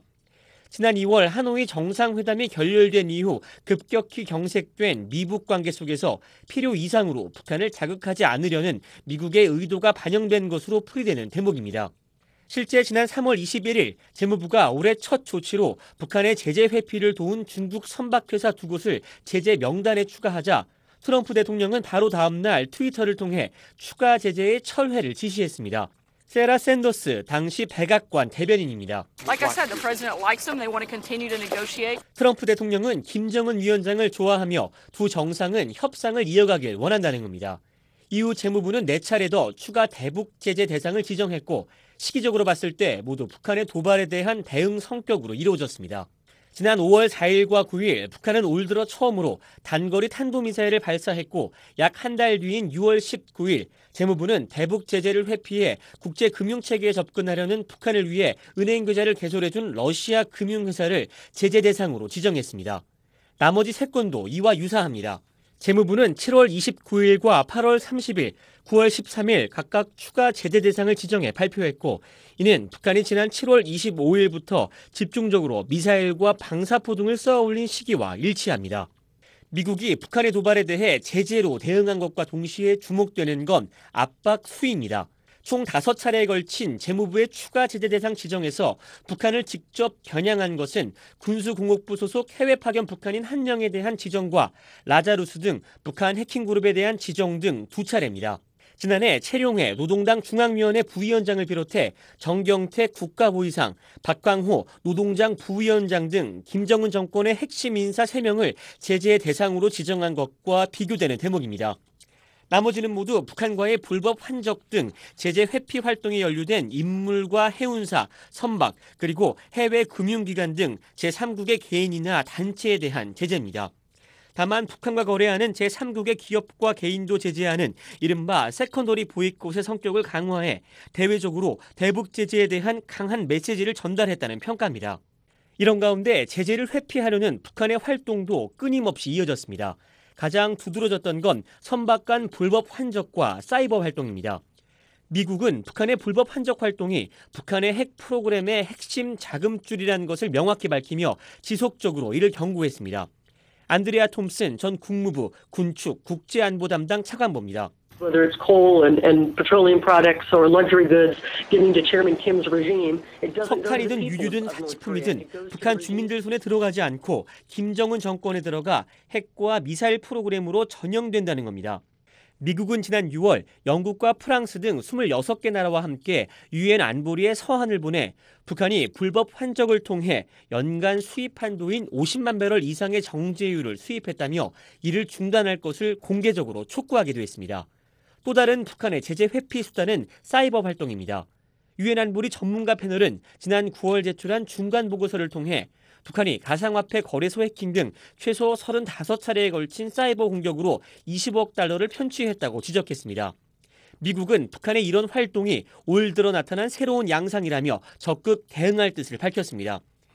지난 이월 하노이 정상회담이 결렬된 이후 급격히 경색된 미북 관계 속에서 필요 이상으로 북한을 자극하지 않으려는 미국의 의도가 반영된 것으로 풀이되는 대목입니다. 실제 지난 삼월 이십일일 재무부가 올해 첫 조치로 북한의 제재 회피를 도운 중국 선박회사 두 곳을 제재 명단에 추가하자 트럼프 대통령은 바로 다음 날 트위터를 통해 추가 제재의 철회를 지시했습니다. 세라 샌더스 당시 백악관 대변인입니다. Like I said, the president likes them. They want to continue to negotiate. 트럼프 대통령은 김정은 위원장을 좋아하며 두 정상은 협상을 이어가길 원한다는 겁니다. 이후 재무부는 네 차례 더 추가 대북 제재 대상을 지정했고 시기적으로 봤을 때 모두 북한의 도발에 대한 대응 성격으로 이루어졌습니다. 지난 오월 사일과 구일 북한은 올 들어 처음으로 단거리 탄도미사일을 발사했고 약 한 달 뒤인 유월 십구일 재무부는 대북 제재를 회피해 국제금융체계에 접근하려는 북한을 위해 은행 계좌를 개설해준 러시아 금융회사를 제재 대상으로 지정했습니다. 나머지 세 건도 이와 유사합니다. 재무부는 칠월 이십구일과 팔월 삼십일, 구월 십삼일 각각 추가 제재 대상을 지정해 발표했고 이는 북한이 지난 칠월 이십오일부터 집중적으로 미사일과 방사포 등을 쏘아올린 시기와 일치합니다. 미국이 북한의 도발에 대해 제재로 대응한 것과 동시에 주목되는 건 압박 수위입니다. 총 다섯 차례에 걸친 재무부의 추가 제재 대상 지정에서 북한을 직접 겨냥한 것은 군수공업부 소속 해외 파견 북한인 한 명에 대한 지정과 라자루스 등 북한 해킹그룹에 대한 지정 등 두 차례입니다. 지난해 최룡해 노동당 중앙위원회 부위원장을 비롯해 정경태 국가보위상, 박광호 노동장 부위원장 등 김정은 정권의 핵심 인사 세 명을 제재의 대상으로 지정한 것과 비교되는 대목입니다. 나머지는 모두 북한과의 불법 환적 등 제재 회피 활동에 연루된 인물과 해운사, 선박, 그리고 해외 금융기관 등 제삼국의 개인이나 단체에 대한 제재입니다. 다만 북한과 거래하는 제삼국의 기업과 개인도 제재하는 이른바 세컨더리 보이콧의 성격을 강화해 대외적으로 대북 제재에 대한 강한 메시지를 전달했다는 평가입니다. 이런 가운데 제재를 회피하려는 북한의 활동도 끊임없이 이어졌습니다. 가장 두드러졌던 건 선박 간 불법 환적과 사이버 활동입니다. 미국은 북한의 불법 환적 활동이 북한의 핵 프로그램의 핵심 자금줄이라는 것을 명확히 밝히며 지속적으로 이를 경고했습니다. 안드레아 톰슨 전 국무부 군축 국제안보 담당 차관보입니다. Whether it's coal and, and petroleum products or luxury goods given to Chairman Kim's regime, it doesn't go to the 석탄이든 people 유류든 of North Korea. 사치품이든 It goes to 북한 the 주민들 손에 들어가지 않고 김정은 정권에 들어가 핵과 미사일 프로그램으로 전용된다는 겁니다. 미국은 지난 유월 영국과 프랑스 등 이십육 개 나라와 함께 유엔 안보리에 서한을 보내 북한이 불법 환적을 통해 연간 수입 한도인 오십만 배럴 이상의 정제유를 수입했다며 이를 중단할 것을 공개적으로 촉구하기도 했습니다. 또 다른 북한의 제재 회피 수단은 사이버 활동입니다. 유엔 안보리 전문가 패널은 지난 구월 제출한 중간 보고서를 통해 북한이 가상화폐 거래소 해킹 등 최소 서른다섯 차례에 걸친 사이버 공격으로 이십억 달러를 편취했다고 지적했습니다. 미국은 북한의 이런 활동이 올 들어 나타난 새로운 양상이라며 적극 대응할 뜻을 밝혔습니다.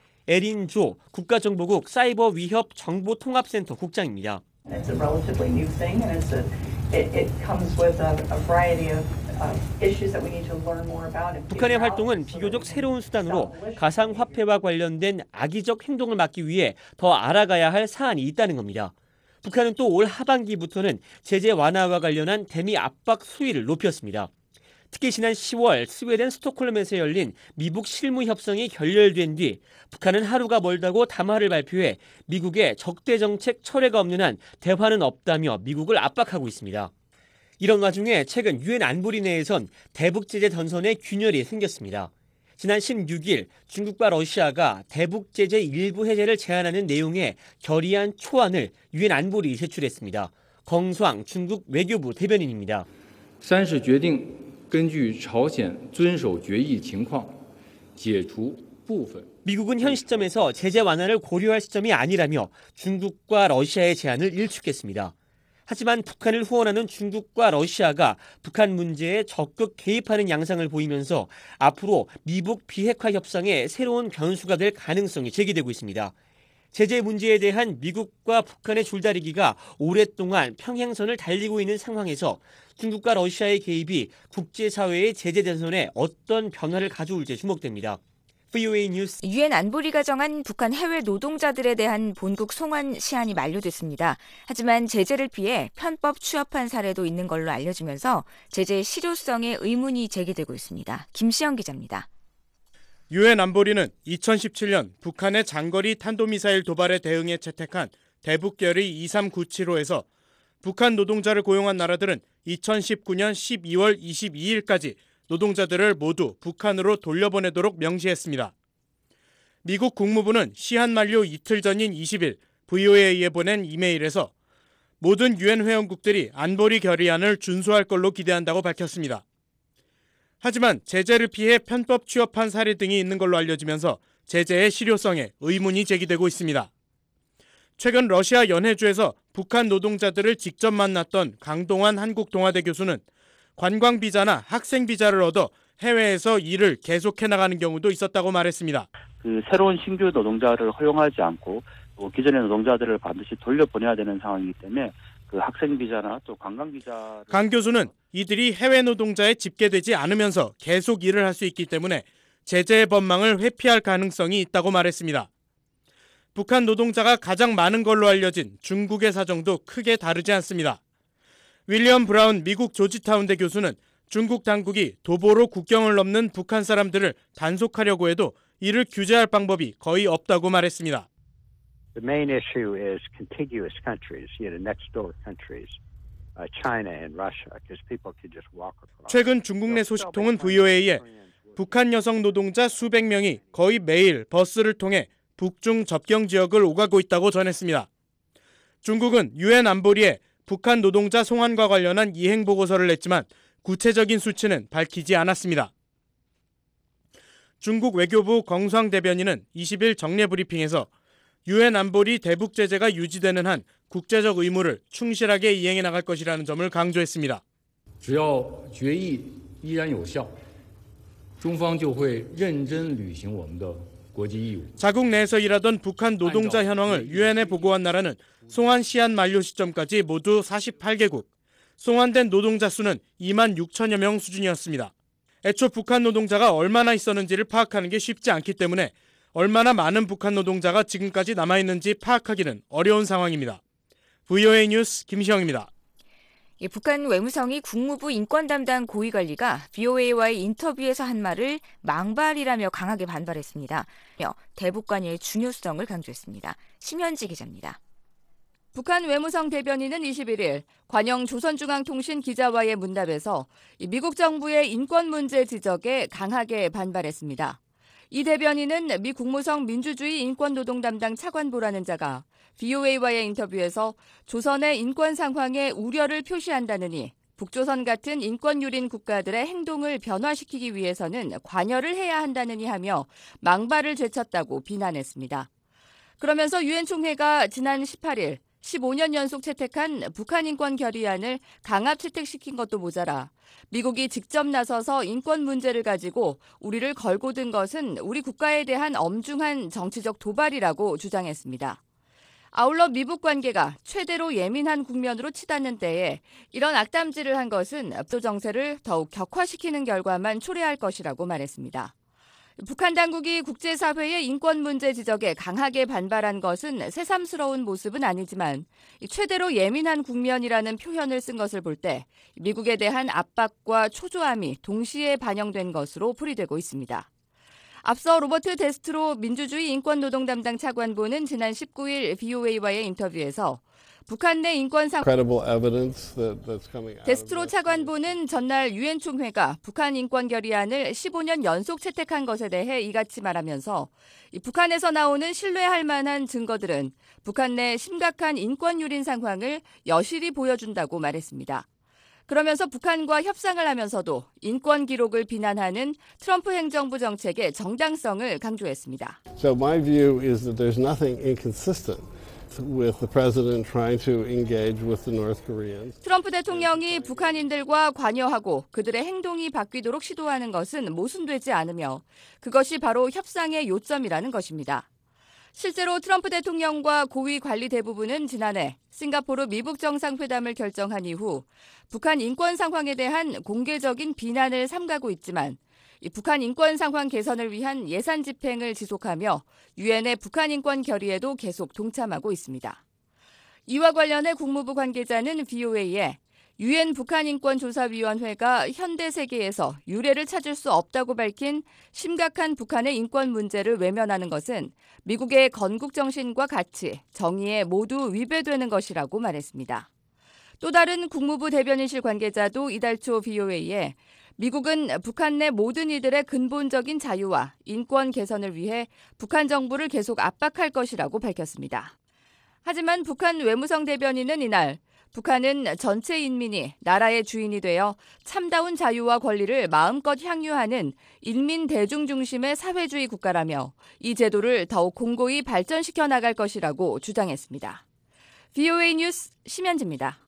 에린 조 국가정보국 사이버 위협 정보통합센터 국장입니다. It's a relatively new thing, and it's a, it, it comes with a, a variety of uh, issues that we need to learn more about. and 북한의 figure out. 활동은 비교적 새로운 수단으로 가상화폐와 관련된 악의적 행동을 막기 위해 더 알아가야 할 사안이 있다는 겁니다. 북한은 또 올 하반기부터는 제재 완화와 관련한 대미 압박 수위를 높였습니다. 특히 지난 시월 스웨덴 스톡홀름에서 열린 미북 실무 협상이 결렬된 뒤 북한은 하루가 멀다고 담화를 발표해 미국의 적대 정책 철회가 없는 한 대화는 없다며 미국을 압박하고 있습니다. 이런 와중에 최근 유엔 안보리 내에선 대북 제재 전선에 균열이 생겼습니다. 지난 십육 일 중국과 러시아가 대북 제재 일부 해제를 제안하는 내용의 결의안 초안을 유엔 안보리에 제출했습니다. 정수왕 중국 외교부 대변인입니다. 三是决定根据朝鲜遵守决议情况解除部分 미국은 현 시점에서 제재 완화를 고려할 시점이 아니라며 중국과 러시아의 제안을 일축했습니다. 하지만 북한을 후원하는 중국과 러시아가 북한 문제에 적극 개입하는 양상을 보이면서 앞으로 미북 비핵화 협상에 새로운 변수가 될 가능성이 제기되고 있습니다. 제재 문제에 대한 미국과 북한의 줄다리기가 오랫동안 평행선을 달리고 있는 상황에서 중국과 러시아의 개입이 국제사회의 제재 전선에 어떤 변화를 가져올지 주목됩니다. 브이오에이 뉴스 유엔 안보리가 정한 북한 해외 노동자들에 대한 본국 송환 시한이 만료됐습니다. 하지만 제재를 피해 편법 취업한 사례도 있는 걸로 알려지면서 제재의 실효성에 의문이 제기되고 있습니다. 김시영 기자입니다. 유엔 안보리는 이천십칠 년 북한의 장거리 탄도미사일 도발에 대응해 채택한 대북결의 이삼구칠호에서 북한 노동자를 고용한 나라들은 이천십구 년 십이월 이십이일까지 노동자들을 모두 북한으로 돌려보내도록 명시했습니다. 미국 국무부는 시한 만료 이틀 전인 이십 일 브이오에이에 보낸 이메일에서 모든 유엔 회원국들이 안보리 결의안을 준수할 걸로 기대한다고 밝혔습니다. 하지만 제재를 피해 편법 취업한 사례 등이 있는 걸로 알려지면서 제재의 실효성에 의문이 제기되고 있습니다. 최근 러시아 연해주에서 북한 노동자들을 직접 만났던 강동환 한국동아대 교수는 관광 비자나 학생 비자를 얻어 해외에서 일을 계속해 나가는 경우도 있었다고 말했습니다. 그 새로운 신규 노동자를 허용하지 않고 또 기존의 노동자들을 반드시 돌려보내야 되는 상황이기 때문에 그 학생 비자나 또 관광 비자 강 교수는 이들이 해외 노동자에 집계되지 않으면서 계속 일을 할 수 있기 때문에 제재의 법망을 회피할 가능성이 있다고 말했습니다. 북한 노동자가 가장 많은 걸로 알려진 중국의 사정도 크게 다르지 않습니다. 윌리엄 브라운 미국 조지타운대 교수는 중국 당국이 도보로 국경을 넘는 북한 사람들을 단속하려고 해도 이를 규제할 방법이 거의 없다고 말했습니다. The main issue is contiguous countries, you know, next door countries, uh, China and Russia, because people can just walk across. 최근 중국 내 소식통은 브이오에이에 북한 여성 노동자 수백 명이 거의 매일 버스를 통해 북중 접경 지역을 오가고 있다고 전했습니다. 중국은 유엔 안보리에 북한 노동자 송환과 관련한 이행 보고서를 냈지만 구체적인 수치는 밝히지 않았습니다. 중국 외교부 정수왕 대변인은 이십 일 정례 브리핑에서 유엔 안보리 대북 제재가 유지되는 한 국제적 의무를 충실하게 이행해 나갈 것이라는 점을 강조했습니다. 只要决议依然有效，中方就会认真履行我们的国际义务。 자국 내에서 일하던 북한 노동자 현황을 유엔에 보고한 나라는 송환 시한 만료 시점까지 모두 사십팔 개국, 송환된 노동자 수는 이만 육천여 명 수준이었습니다. 애초 북한 노동자가 얼마나 있었는지를 파악하는 게 쉽지 않기 때문에 얼마나 많은 북한 노동자가 지금까지 남아있는지 파악하기는 어려운 상황입니다. 브이오에이 뉴스 김시영입니다. 예, 북한 외무성이 국무부 인권 담당 고위관리가 브이오에이와의 인터뷰에서 한 말을 망발이라며 강하게 반발했습니다. 대북관여의 중요성을 강조했습니다. 심현지 기자입니다. 북한 외무성 대변인은 이십일일 관영 조선중앙통신 기자와의 문답에서 미국 정부의 인권 문제 지적에 강하게 반발했습니다. 이 대변인은 미 국무성 민주주의 인권노동 담당 차관보라는 자가 브이오에이와의 인터뷰에서 조선의 인권 상황에 우려를 표시한다느니 북조선 같은 인권유린 국가들의 행동을 변화시키기 위해서는 관여를 해야 한다느니 하며 망발을 제쳤다고 비난했습니다. 그러면서 유엔 총회가 지난 십팔일 십오 년 연속 채택한 북한 인권 결의안을 강압 채택시킨 것도 모자라 미국이 직접 나서서 인권 문제를 가지고 우리를 걸고 든 것은 우리 국가에 대한 엄중한 정치적 도발이라고 주장했습니다. 아울러 미북 관계가 최대로 예민한 국면으로 치닫는 때에 이런 악담질을 한 것은 압도 정세를 더욱 격화시키는 결과만 초래할 것이라고 말했습니다. 북한 당국이 국제사회의 인권 문제 지적에 강하게 반발한 것은 새삼스러운 모습은 아니지만 최대로 예민한 국면이라는 표현을 쓴 것을 볼 때 미국에 대한 압박과 초조함이 동시에 반영된 것으로 풀이되고 있습니다. 앞서 로버트 데스트로 민주주의 인권노동 담당 차관보는 지난 십구일 브이오에이와의 인터뷰에서 북한 내 인권 상황 데스트로 차관보는 전날 유엔 총회가 북한 인권 결의안을 십오 년 연속 채택한 것에 대해 이같이 말하면서 이 북한에서 나오는 신뢰할 만한 증거들은 북한 내 심각한 인권 유린 상황을 여실히 보여준다고 말했습니다. 그러면서 북한과 협상을 하면서도 인권 기록을 비난하는 트럼프 행정부 정책의 정당성을 강조했습니다. So my view is that there's nothing inconsistent with the president trying to engage with the North Koreans. 트럼프 대통령이 북한인들과 관여하고 그들의 행동이 바뀌도록 시도하는 것은 모순되지 않으며 그것이 바로 협상의 요점이라는 것입니다. 실제로 트럼프 대통령과 고위 관리 대부분은 지난해 싱가포르 미북 정상회담을 결정한 이후 북한 인권 상황에 대한 공개적인 비난을 삼가고 있지만 이 북한 인권 상황 개선을 위한 예산 집행을 지속하며 유엔의 북한 인권 결의에도 계속 동참하고 있습니다. 이와 관련해 국무부 관계자는 브이오에이에 유엔 북한인권조사위원회가 현대 세계에서 유례를 찾을 수 없다고 밝힌 심각한 북한의 인권 문제를 외면하는 것은 미국의 건국 정신과 가치, 정의에 모두 위배되는 것이라고 말했습니다. 또 다른 국무부 대변인실 관계자도 이달 초 브이오에이에 미국은 북한 내 모든 이들의 근본적인 자유와 인권 개선을 위해 북한 정부를 계속 압박할 것이라고 밝혔습니다. 하지만 북한 외무성 대변인은 이날 북한은 전체 인민이 나라의 주인이 되어 참다운 자유와 권리를 마음껏 향유하는 인민 대중 중심의 사회주의 국가라며 이 제도를 더욱 공고히 발전시켜 나갈 것이라고 주장했습니다. 브이오에이 뉴스 심현지입니다.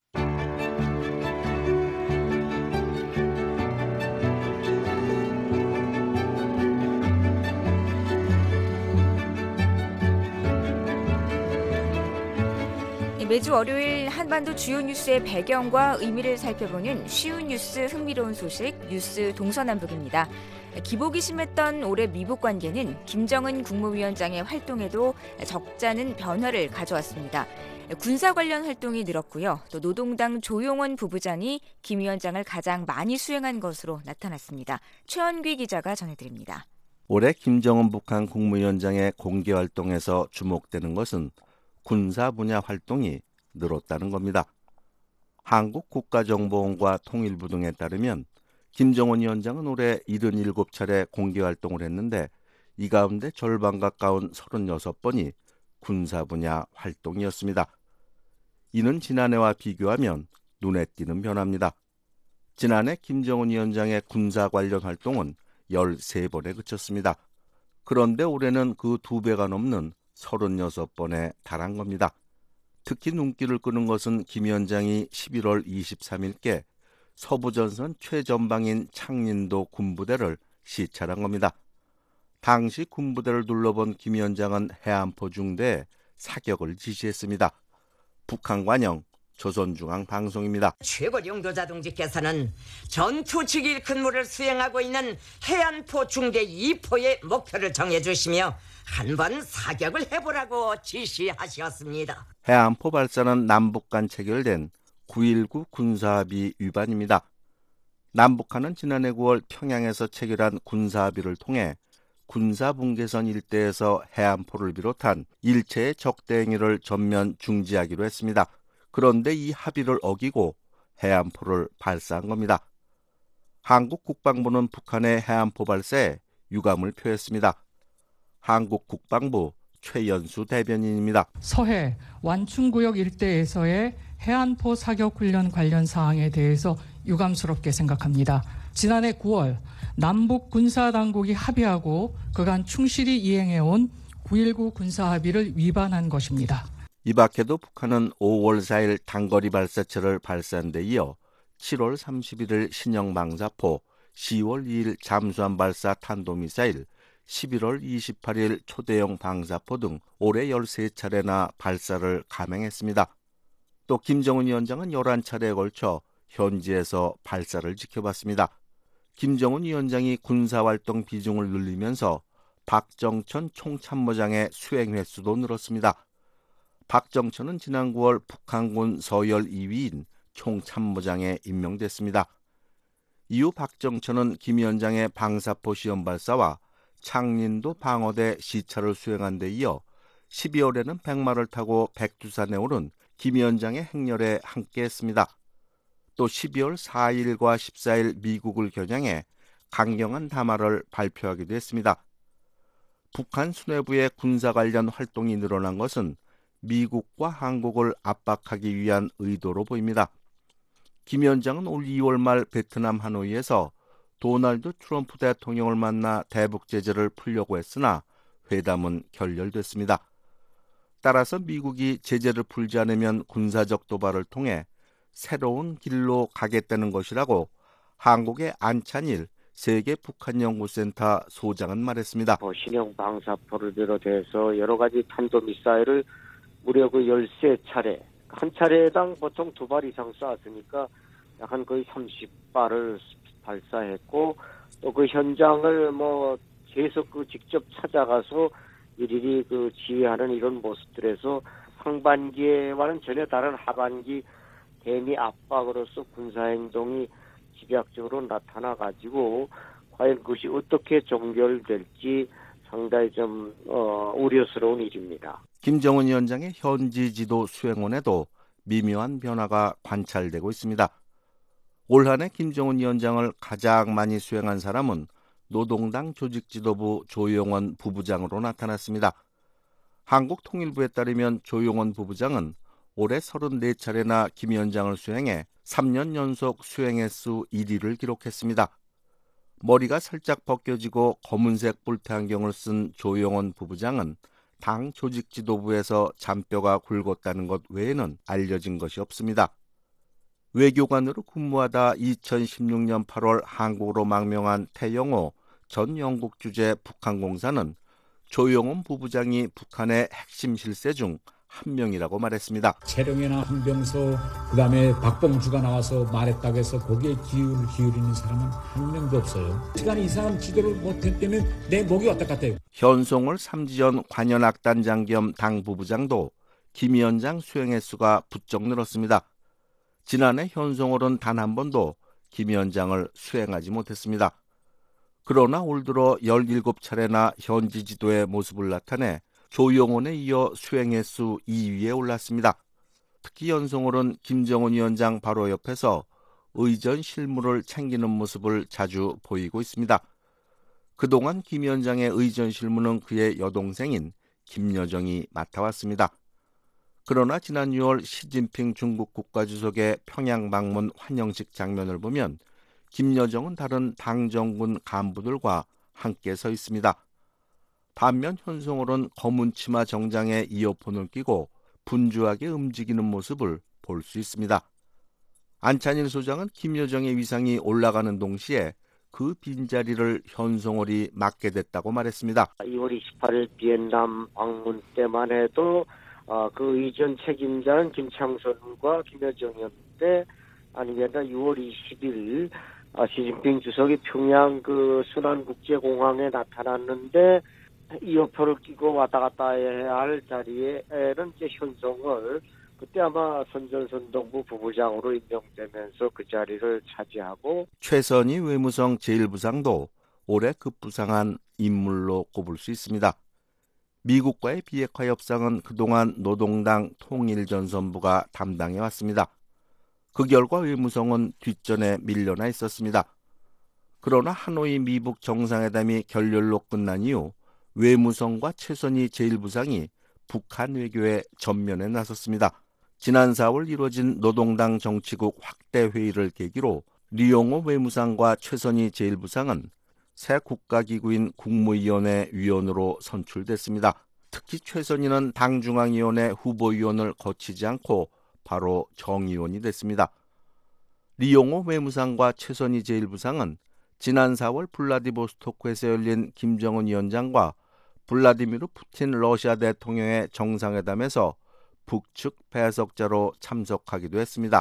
매주 월요일 한반도 주요 뉴스의 배경과 의미를 살펴보는 쉬운 뉴스 흥미로운 소식 뉴스 동서남북입니다. 기복이 심했던 올해 미북 관계는 김정은 국무위원장의 활동에도 적잖은 변화를 가져왔습니다. 군사 관련 활동이 늘었고요. 또 노동당 조용원 부부장이 김 위원장을 가장 많이 수행한 것으로 나타났습니다. 최원귀 기자가 전해드립니다. 올해 김정은 북한 국무위원장의 공개 활동에서 주목되는 것은 군사 분야 활동이 늘었다는 겁니다. 한국 국가정보원과 통일부 등에 따르면 김정은 위원장은 올해 칠십칠 차례 공개 활동을 했는데 이 가운데 절반 가까운 서른여섯 번이 군사 분야 활동이었습니다. 이는 지난해와 비교하면 눈에 띄는 변화입니다. 지난해 김정은 위원장의 군사 관련 활동은 열세 번에 그쳤습니다. 그런데 올해는 그 두 배가 넘는 서른여섯 번에 달한 겁니다. 특히 눈길을 끄는 것은 김 위원장이 십일월 이십삼일께 서부전선 최전방인 창린도 군부대를 시찰한 겁니다. 당시 군부대를 둘러본 김 위원장은 해안포 중대에 사격을 지시했습니다. 북한 관영 조선중앙방송입니다. 최고 용도자 동지께서는 전투 직일 근무를 수행하고 있는 해안포 중대 이 포의 목표를 정해주시며 한번 사격을 해보라고 지시하셨습니다. 해안포 발사는 남북 간 체결된 구일구 군사합의 위반입니다. 남북한은 지난해 구월 평양에서 체결한 군사합의를 통해 군사분계선 일대에서 해안포를 비롯한 일체의 적대 행위를 전면 중지하기로 했습니다. 그런데 이 합의를 어기고 해안포를 발사한 겁니다. 한국 국방부는 북한의 해안포 발사에 유감을 표했습니다. 한국 국방부 최연수 대변인입니다. 서해 완충구역 일대에서의 해안포 사격 훈련 관련 사항에 대해서 유감스럽게 생각합니다. 지난해 구월 남북 군사당국이 합의하고 그간 충실히 이행해온 구일구 군사합의를 위반한 것입니다. 이 밖에도 북한은 오월 사일 단거리 발사체를 발사한 데 이어 칠월 삼십일일 신형 방사포, 시월 이일 잠수함 발사 탄도미사일, 십일월 이십팔일 초대형 방사포 등 올해 열세 차례나 발사를 감행했습니다. 또 김정은 위원장은 열한 차례에 걸쳐 현지에서 발사를 지켜봤습니다. 김정은 위원장이 군사활동 비중을 늘리면서 박정천 총참모장의 수행 횟수도 늘었습니다. 박정천은 지난 구월 북한군 서열 이 위인 총참모장에 임명됐습니다. 이후 박정천은 김 위원장의 방사포 시험 발사와 창린도 방어대 시찰을 수행한 데 이어 십이월에는 백마를 타고 백두산에 오른 김 위원장의 행렬에 함께했습니다. 또 십이월 사일과 십사일 미국을 겨냥해 강경한 담화를 발표하기도 했습니다. 북한 수뇌부의 군사 관련 활동이 늘어난 것은 미국과 한국을 압박하기 위한 의도로 보입니다. 김 위원장은 올 이월 말 베트남 하노이에서 도널드 트럼프 대통령을 만나 대북 제재를 풀려고 했으나 회담은 결렬됐습니다. 따라서 미국이 제재를 풀지 않으면 군사적 도발을 통해 새로운 길로 가겠다는 것이라고 한국의 안찬일 세계 북한연구센터 소장은 말했습니다. 신형 방사포를 비롯해서 여러 가지 탄도미사일을 무려 그 열세 차례, 한 차례당 보통 두 발 이상 쐈으니까 약 한 거의 삼십 발을 발사했고, 또 그 현장을 뭐 계속 그 직접 찾아가서 일일이 그 지휘하는 이런 모습들에서 상반기와는 전혀 다른 하반기 대미 압박으로서 군사행동이 집약적으로 나타나가지고 과연 그것이 어떻게 종결될지 상당히 좀 어, 우려스러운 일입니다. 김정은 위원장의 현지 지도 수행원에도 미묘한 변화가 관찰되고 있습니다. 올 한 해 김정은 위원장을 가장 많이 수행한 사람은 노동당 조직지도부 조용원 부부장으로 나타났습니다. 한국통일부에 따르면 조용원 부부장은 올해 서른네 차례나 김 위원장을 수행해 삼 년 연속 수행 횟수 일 위를 기록했습니다. 머리가 살짝 벗겨지고 검은색 뿔테 안경을 쓴 조용원 부부장은 당 조직지도부에서 잔뼈가 굵었다는 것 외에는 알려진 것이 없습니다. 외교관으로 근무하다 이천십육년 팔월 한국으로 망명한 태영호 전 영국 주재 북한공사는 조용원 부부장이 북한의 핵심 실세 중 한 명이라고 말했습니다. 최룡해나 한병서 그다음에 박봉주가 나와서 말했다고 해서 거기에 기울을 기울이는 사람은 한 명도 없어요. 시간 이상한 지도를 못했다면 내 목이 왔다 갔다 해요. 현송월 삼지연 관현악단장 겸 당 부부장도 김 위원장 수행 횟수가 부쩍 늘었습니다. 지난해 현송월은 단 한 번도 김 위원장을 수행하지 못했습니다. 그러나 올 들어 열일곱 차례나 현지 지도의 모습을 나타내 조용원에 이어 수행 횟수 이 위에 올랐습니다. 특히 연송월은 김정은 위원장 바로 옆에서 의전 실무를 챙기는 모습을 자주 보이고 있습니다. 그동안 김 위원장의 의전 실무는 그의 여동생인 김여정이 맡아왔습니다. 그러나 지난 유월 시진핑 중국 국가주석의 평양 방문 환영식 장면을 보면 김여정은 다른 당정군 간부들과 함께 서 있습니다. 반면 현송월은 검은 치마 정장에 이어폰을 끼고 분주하게 움직이는 모습을 볼 수 있습니다. 안찬일 소장은 김여정의 위상이 올라가는 동시에 그 빈자리를 현송월이 맡게 됐다고 말했습니다. 이월 이십팔일 비엔남 방문 때만 해도 어, 그 이전 책임자는 김창선과 김여정이었는데, 아니면 유월 이십일 어, 시진핑 주석이 평양 그 순안국제공항에 나타났는데 이어표를 끼고 왔다 갔다 해야 할 자리에는 이제 현송을 그때 아마 선전선동부 부부장으로 임명되면서 그 자리를 차지하고 최선희 외무성 제일 부상도 올해 급부상한 인물로 꼽을 수 있습니다. 미국과의 비핵화 협상은 그동안 노동당 통일전선부가 담당해 왔습니다. 그 결과 외무성은 뒷전에 밀려나 있었습니다. 그러나 하노이 미북 정상회담이 결렬로 끝난 이후 외무성과 최선희 제일 부상이 북한 외교에 전면에 나섰습니다. 지난 사월 이루어진 노동당 정치국 확대 회의를 계기로 리용호 외무상과 최선희 제일 부상은 새 국가기구인 국무위원회 위원으로 선출됐습니다. 특히 최선희는 당중앙위원회 후보위원을 거치지 않고 바로 정의원이 됐습니다. 리용호 외무상과 최선희 제일 부상은 지난 사월 블라디보스토크에서 열린 김정은 위원장과 블라디미르 푸틴 러시아 대통령의 정상회담에서 북측 배석자로 참석하기도 했습니다.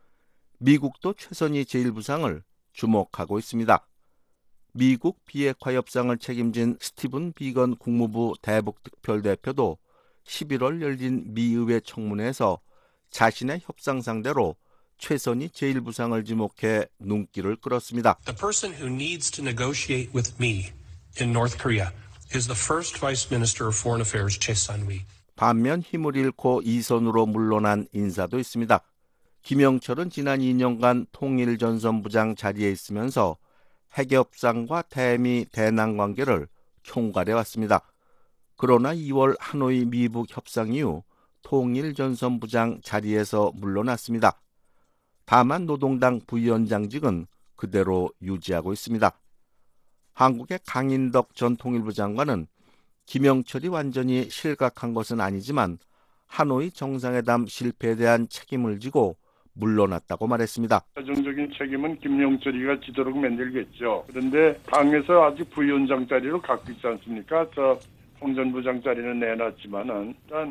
미국도 최선희 제일 부상을 주목하고 있습니다. 미국 비핵화 협상을 책임진 스티븐 비건 국무부 대북 특별대표도 십일월 열린 미의회 청문회에서 자신의 협상 상대로 최선희 제일 부상을 지목해 눈길을 끌었습니다. The person who needs to negotiate with me in North Korea is the first Vice Minister of Foreign Affairs, Choi Sun-wi. 반면 힘을 잃고 이선으로 물러난 인사도 있습니다. 김영철은 지난 이 년간 통일전선부장 자리에 있으면서 핵협상과 대미 대남 관계를 총괄해왔습니다. 그러나 이월 하노이 미북 협상 이후 통일전선부장 자리에서 물러났습니다. 다만 노동당 부위원장직은 그대로 유지하고 있습니다. 한국의 강인덕 전 통일부 장관은 김영철이 완전히 실각한 것은 아니지만 하노이 정상회담 실패에 대한 책임을 지고 물러났다고 말했습니다. 최종적인 책임은 김영철이가 지도록 만들겠죠. 그런데 당에서 아직 부위원장 자리로 갖고 있지 않습니까? 저 통전부장 자리는 내놨지만은 일단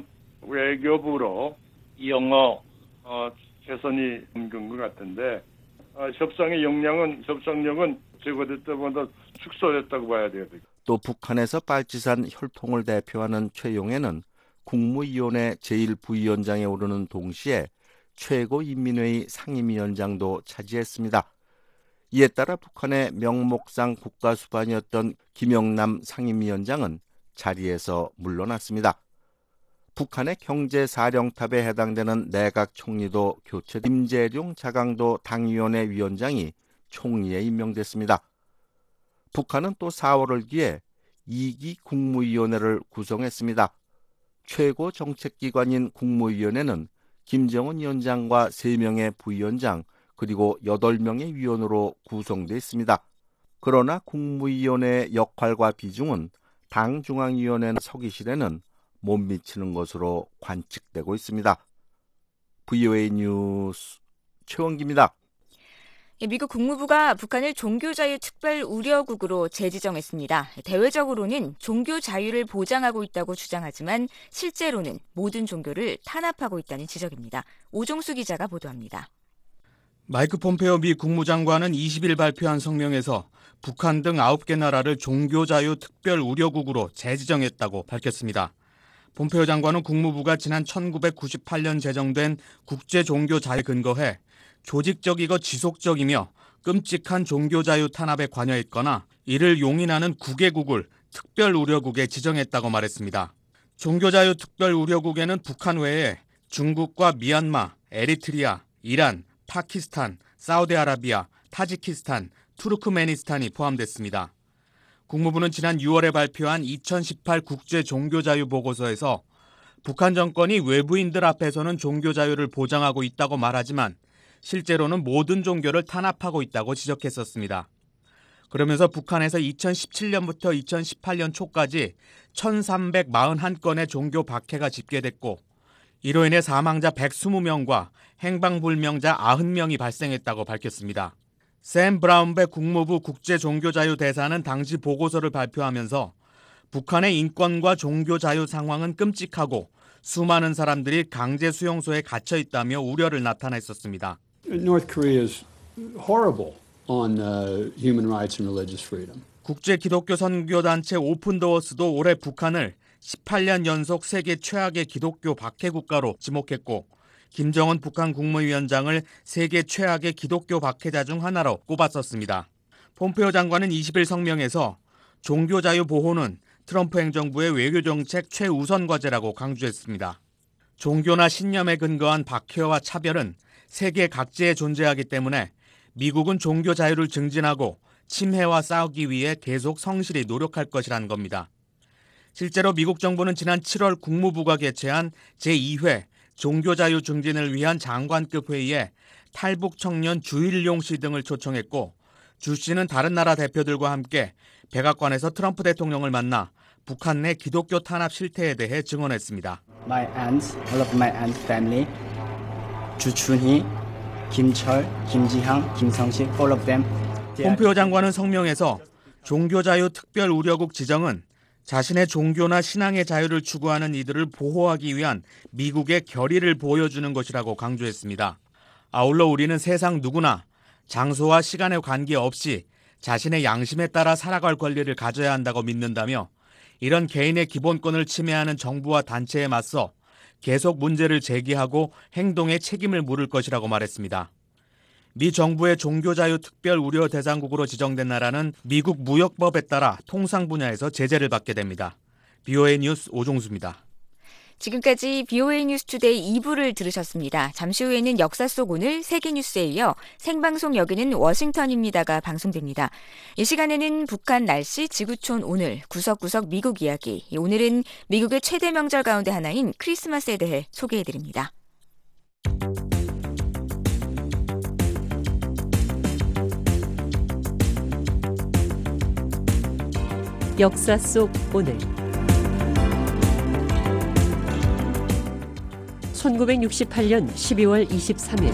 외교부로 이영호 어, 최선희 옮긴 것 같은데 어, 협상의 역량은 협상력은 제거됐다보다 축소됐다고 봐야 돼요. 또 북한에서 빨치산 혈통을 대표하는 최용해는 국무위원회 제일 부위원장에 오르는 동시에 최고인민회의 상임위원장도 차지했습니다. 이에 따라 북한의 명목상 국가수반이었던 김영남 상임위원장은 자리에서 물러났습니다. 북한의 경제사령탑에 해당되는 내각 총리도 교체, 임재룡 자강도 당위원회 위원장이 총리에 임명됐습니다. 북한은 또 사월을 기해 이 기 국무위원회를 구성했습니다. 최고 정책기관인 국무위원회는 김정은 위원장과 세 명의 부위원장 그리고 여덟 명의 위원으로 구성되어 있습니다. 그러나 국무위원회의 역할과 비중은 당 중앙위원회 서기실에는 못 미치는 것으로 관측되고 있습니다. 브이오에이 뉴스 최원기입니다. 미국 국무부가 북한을 종교자유 특별 우려국으로 재지정했습니다. 대외적으로는 종교 자유를 보장하고 있다고 주장하지만 실제로는 모든 종교를 탄압하고 있다는 지적입니다. 오종수 기자가 보도합니다. 마이크 폼페오 미 국무장관은 이십 일 발표한 성명에서 북한 등 아홉 개 나라를 종교자유 특별 우려국으로 재지정했다고 밝혔습니다. 폼페오 장관은 국무부가 지난 천구백구십팔 년 제정된 국제종교자유에 근거해 조직적이고 지속적이며 끔찍한 종교자유 탄압에 관여했거나 이를 용인하는 구 개국을 특별우려국에 지정했다고 말했습니다. 종교자유 특별우려국에는 북한 외에 중국과 미얀마, 에리트리아, 이란, 파키스탄, 사우디아라비아, 타지키스탄, 투르크메니스탄이 포함됐습니다. 국무부는 지난 유월에 발표한 이천십팔 국제종교자유 보고서에서 북한 정권이 외부인들 앞에서는 종교자유를 보장하고 있다고 말하지만 실제로는 모든 종교를 탄압하고 있다고 지적했었습니다. 그러면서 북한에서 이천십칠 년부터 이천십팔 년 초까지 천삼백사십일 건의 종교 박해가 집계됐고 이로 인해 사망자 백이십 명과 행방불명자 구십 명이 발생했다고 밝혔습니다. 샘 브라운베 국무부 국제종교자유 대사는 당시 보고서를 발표하면서 북한의 인권과 종교자유 상황은 끔찍하고 수많은 사람들이 강제 수용소에 갇혀 있다며 우려를 나타냈었습니다. North Korea is horrible on uh, human rights and religious freedom. 국제 기독교 선교단체 오픈도어스도 올해 북한을 십팔 년 연속 세계 최악의 기독교 박해 국가로 지목했고 김정은 북한 국무위원장을 세계 최악의 기독교 박해자 중 하나로 꼽았었습니다. 폼페오 장관은 이십 일 성명에서 종교 자유 보호는 트럼프 행정부의 외교정책 최우선 과제라고 강조했습니다. 종교나 신념에 근거한 박해와 차별은 세계 각지에 존재하기 때문에 미국은 종교 자유를 증진하고 침해와 싸우기 위해 계속 성실히 노력할 것이라는 겁니다. 실제로 미국 정부는 지난 칠월 국무부가 개최한 제이 회 종교자유 증진을 위한 장관급 회의에 탈북 청년 주일용 씨 등을 초청했고 주 씨는 다른 나라 대표들과 함께 백악관에서 트럼프 대통령을 만나 북한 내 기독교 탄압 실태에 대해 증언했습니다. My aunts, all of my aunt family, 주춘희, 김철, 김지향, 김성식, all of them. 폼페오 장관은 성명에서 종교자유 특별우려국 지정은 자신의 종교나 신앙의 자유를 추구하는 이들을 보호하기 위한 미국의 결의를 보여주는 것이라고 강조했습니다. 아울러 우리는 세상 누구나 장소와 시간에 관계없이 자신의 양심에 따라 살아갈 권리를 가져야 한다고 믿는다며 이런 개인의 기본권을 침해하는 정부와 단체에 맞서 계속 문제를 제기하고 행동에 책임을 물을 것이라고 말했습니다. 미 정부의 종교자유 특별 우려 대상국으로 지정된 나라는 미국 무역법에 따라 통상 분야에서 제재를 받게 됩니다. 비오에이 뉴스 오종수입니다. 지금까지 비오에이 뉴스 투데이 이 부를 들으셨습니다. 잠시 후에는 역사 속 오늘 세계뉴스에 이어 생방송 여기는 워싱턴입니다가 방송됩니다. 이 시간에는 북한 날씨, 지구촌 오늘, 구석구석 미국 이야기. 오늘은 미국의 최대 명절 가운데 하나인 크리스마스에 대해 소개해드립니다. 역사 속 오늘 천구백육십팔 년 십이월 이십삼일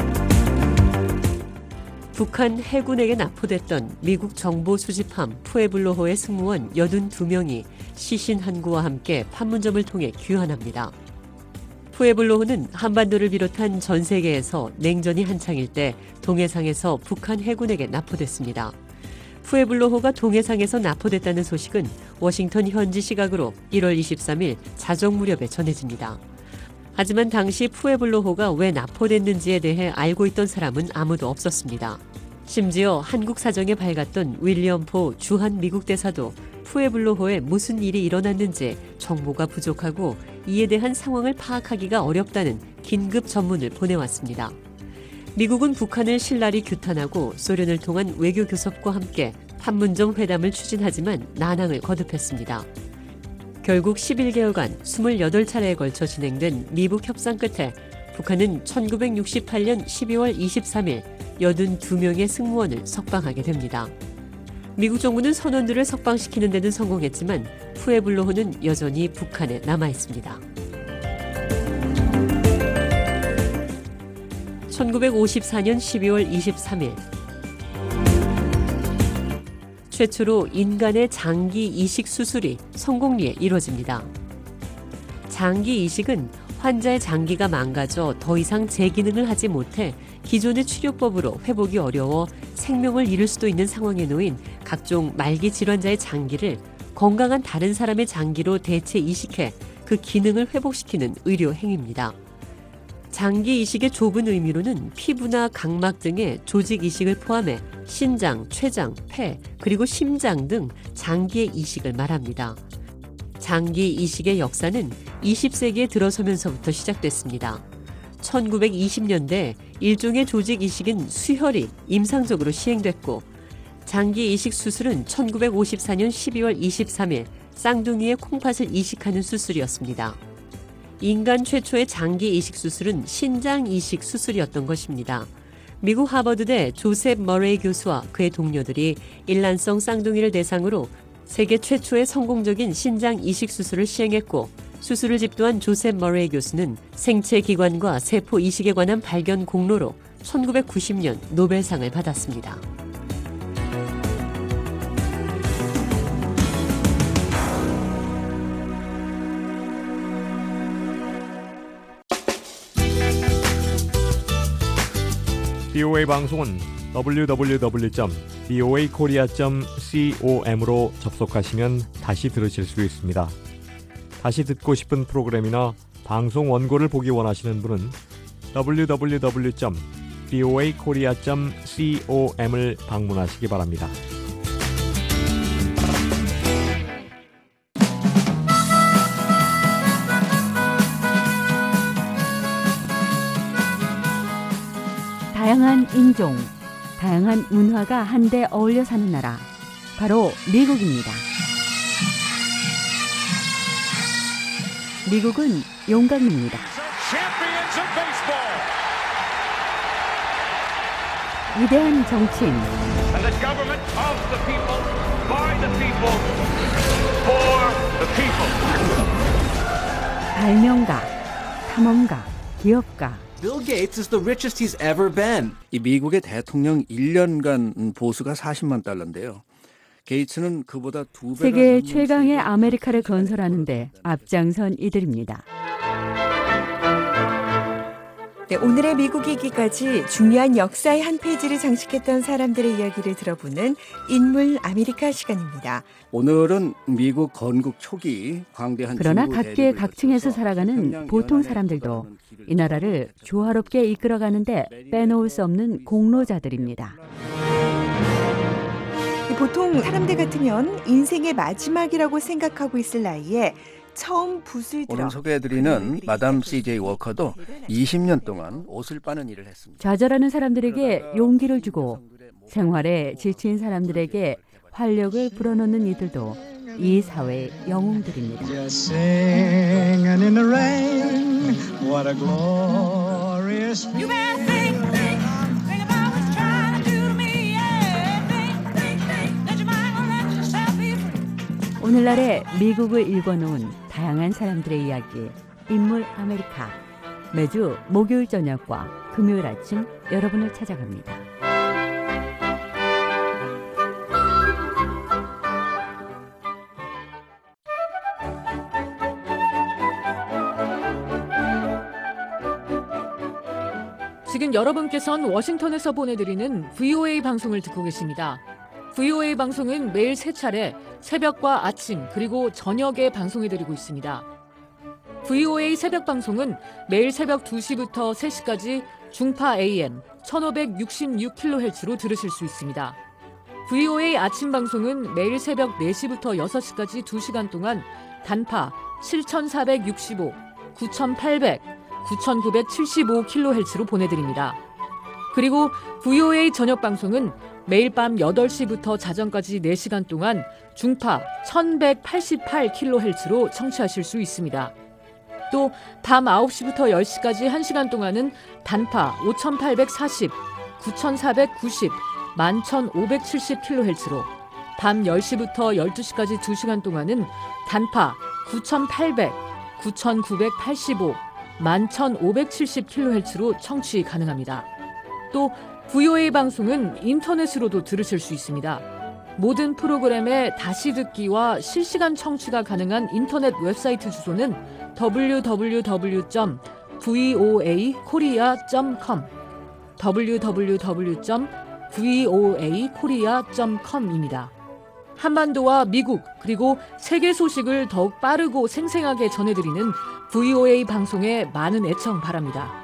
북한 해군에게 납포됐던 미국 정보 수집함 푸에블로호의 승무원 팔십이 명이 시신 한 구와 함께 판문점을 통해 귀환합니다. 푸에블로호는 한반도를 비롯한 전 세계에서 냉전이 한창일 때 동해상에서 북한 해군에게 납포됐습니다. 푸에블로호가 동해상에서 납포됐다는 소식은 워싱턴 현지 시각으로 일월 이십삼일 자정 무렵에 전해집니다. 하지만 당시 푸에블로호가 왜 납포됐는지에 대해 알고 있던 사람은 아무도 없었습니다. 심지어 한국 사정에 밝았던 윌리엄 포 주한 미국 대사도 푸에블로호에 무슨 일이 일어났는지 정보가 부족하고 이에 대한 상황을 파악하기가 어렵다는 긴급 전문을 보내왔습니다. 미국은 북한을 신랄히 규탄하고 소련을 통한 외교 교섭과 함께 판문점 회담을 추진하지만 난항을 거듭했습니다. 결국 십일 개월간 이십팔 차례에 걸쳐 진행된 미북 협상 끝에 북한은 천구백육십팔 년 십이월 이십삼일 팔십이 명의 승무원을 석방하게 됩니다. 미국 정부는 선원들을 석방시키는 데는 성공했지만 푸에블로호는 여전히 북한에 남아있습니다. 천구백오십사 년 십이월 이십삼일 최초로 인간의 장기 이식 수술이 성공리에 이뤄집니다. 장기 이식은 환자의 장기가 망가져 더 이상 재기능을 하지 못해 기존의 치료법으로 회복이 어려워 생명을 잃을 수도 있는 상황에 놓인 각종 말기 질환자의 장기를 건강한 다른 사람의 장기로 대체 이식해 그 기능을 회복시키는 의료 행위입니다. 장기 이식의 좁은 의미로는 피부나 각막 등의 조직 이식을 포함해 신장, 췌장, 폐, 그리고 심장 등 장기의 이식을 말합니다. 장기 이식의 역사는 이십 세기에 들어서면서부터 시작됐습니다. 천구백이십 년대 일종의 조직 이식인 수혈이 임상적으로 시행됐고 장기 이식 수술은 천구백오십사 년 십이월 이십삼일 쌍둥이의 콩팥을 이식하는 수술이었습니다. 인간 최초의 장기 이식 수술은 신장 이식 수술이었던 것입니다. 미국 하버드대 조셉 머레이 교수와 그의 동료들이 일란성 쌍둥이를 대상으로 세계 최초의 성공적인 신장 이식 수술을 시행했고 수술을 집도한 조셉 머레이 교수는 생체 기관과 세포 이식에 관한 발견 공로로 천구백구십 년 노벨상을 받았습니다. 비오에이 방송은 더블유 더블유 더블유 점 브이오에이 코리아 점 com으로 접속하시면 다시 들으실 수 있습니다. 다시 듣고 싶은 프로그램이나 방송 원고를 보기 원하시는 분은 더블유 더블유 더블유 점 브이오에이 코리아 점 com을 방문하시기 바랍니다. 다양한 인종, 다양한 문화가 한데 어울려 사는 나라, 바로 미국입니다. 미국은 용광입니다. 위대한 정치인, 발명가, 탐험가, 기업가, Bill Gates is the richest he's ever been. 이 미국의 대통령 일 년간 보수가 사십만 달러인데요. 게이츠는 그보다 두 배나 세계 최강의 아메리카를 건설하는 데 앞장선 이들입니다. 네, 오늘의 미국이기까지 중요한 역사의 한 페이지를 장식했던 사람들의 이야기를 들어보는 인물 아메리카 시간입니다. 오늘은 미국 건국 초기 광대한 그러나 중부 각계 대륙을 각층에서 살아가는 보통 사람들도 이 나라를 조화롭게 이끌어가는데 빼놓을 수 없는 공로자들입니다. 보통 사람들 같으면 인생의 마지막이라고 생각하고 있을 나이에 처음 붓을 들어 오늘 소개해드리는 마담 씨제이 워커도 이십 년 동안 옷을 빠는 일을 했습니다. 좌절하는 사람들에게 용기를 주고 생활에 지친 사람들에게 활력을 불어넣는 이들도 이 사회의 영웅들입니다. 오늘날의 미국을 읽어놓은 다양한 사람들의 이야기, 인물 아메리카. 매주 목요일 저녁과 금요일 아침 여러분을 찾아갑니다. 지금 여러분께서는 워싱턴에서 보내드리는 브이오에이 방송을 듣고 계십니다. 브이오에이 방송은 매일 세 차례 새벽과 아침 그리고 저녁에 방송해드리고 있습니다. 브이오에이 새벽 방송은 매일 새벽 두 시부터 세 시까지 중파 에이엠 천오백육십육 킬로헤르츠로 들으실 수 있습니다. 브이오에이 아침 방송은 매일 새벽 네 시부터 여섯 시까지 두 시간 동안 단파 칠천사백육십오, 구천팔백, 구천구백칠십오 킬로헤르츠로 보내드립니다. 그리고 브이오에이 저녁 방송은 매일 밤 여덟 시부터 자정까지 네 시간 동안 중파 천백팔십팔 킬로헤르츠로 청취하실 수 있습니다. 또 밤 아홉 시부터 열 시까지 한 시간 동안은 단파 오천팔백사십, 구천사백구십, 만천오백칠십 킬로헤르츠로 밤 열 시부터 열두 시까지 두 시간 동안은 단파 구천팔백, 구천구백팔십오, 만천오백칠십 킬로헤르츠로 청취 가능합니다. 또 브이오에이 방송은 인터넷으로도 들으실 수 있습니다. 모든 프로그램의 다시 듣기와 실시간 청취가 가능한 인터넷 웹사이트 주소는 더블유 더블유 더블유 점 브이오에이 코리아 점 컴 더블유 더블유 더블유 점 브이오에이 코리아 점 컴입니다. 한반도와 미국 그리고 세계 소식을 더욱 빠르고 생생하게 전해드리는 브이오에이 방송에 많은 애청 바랍니다.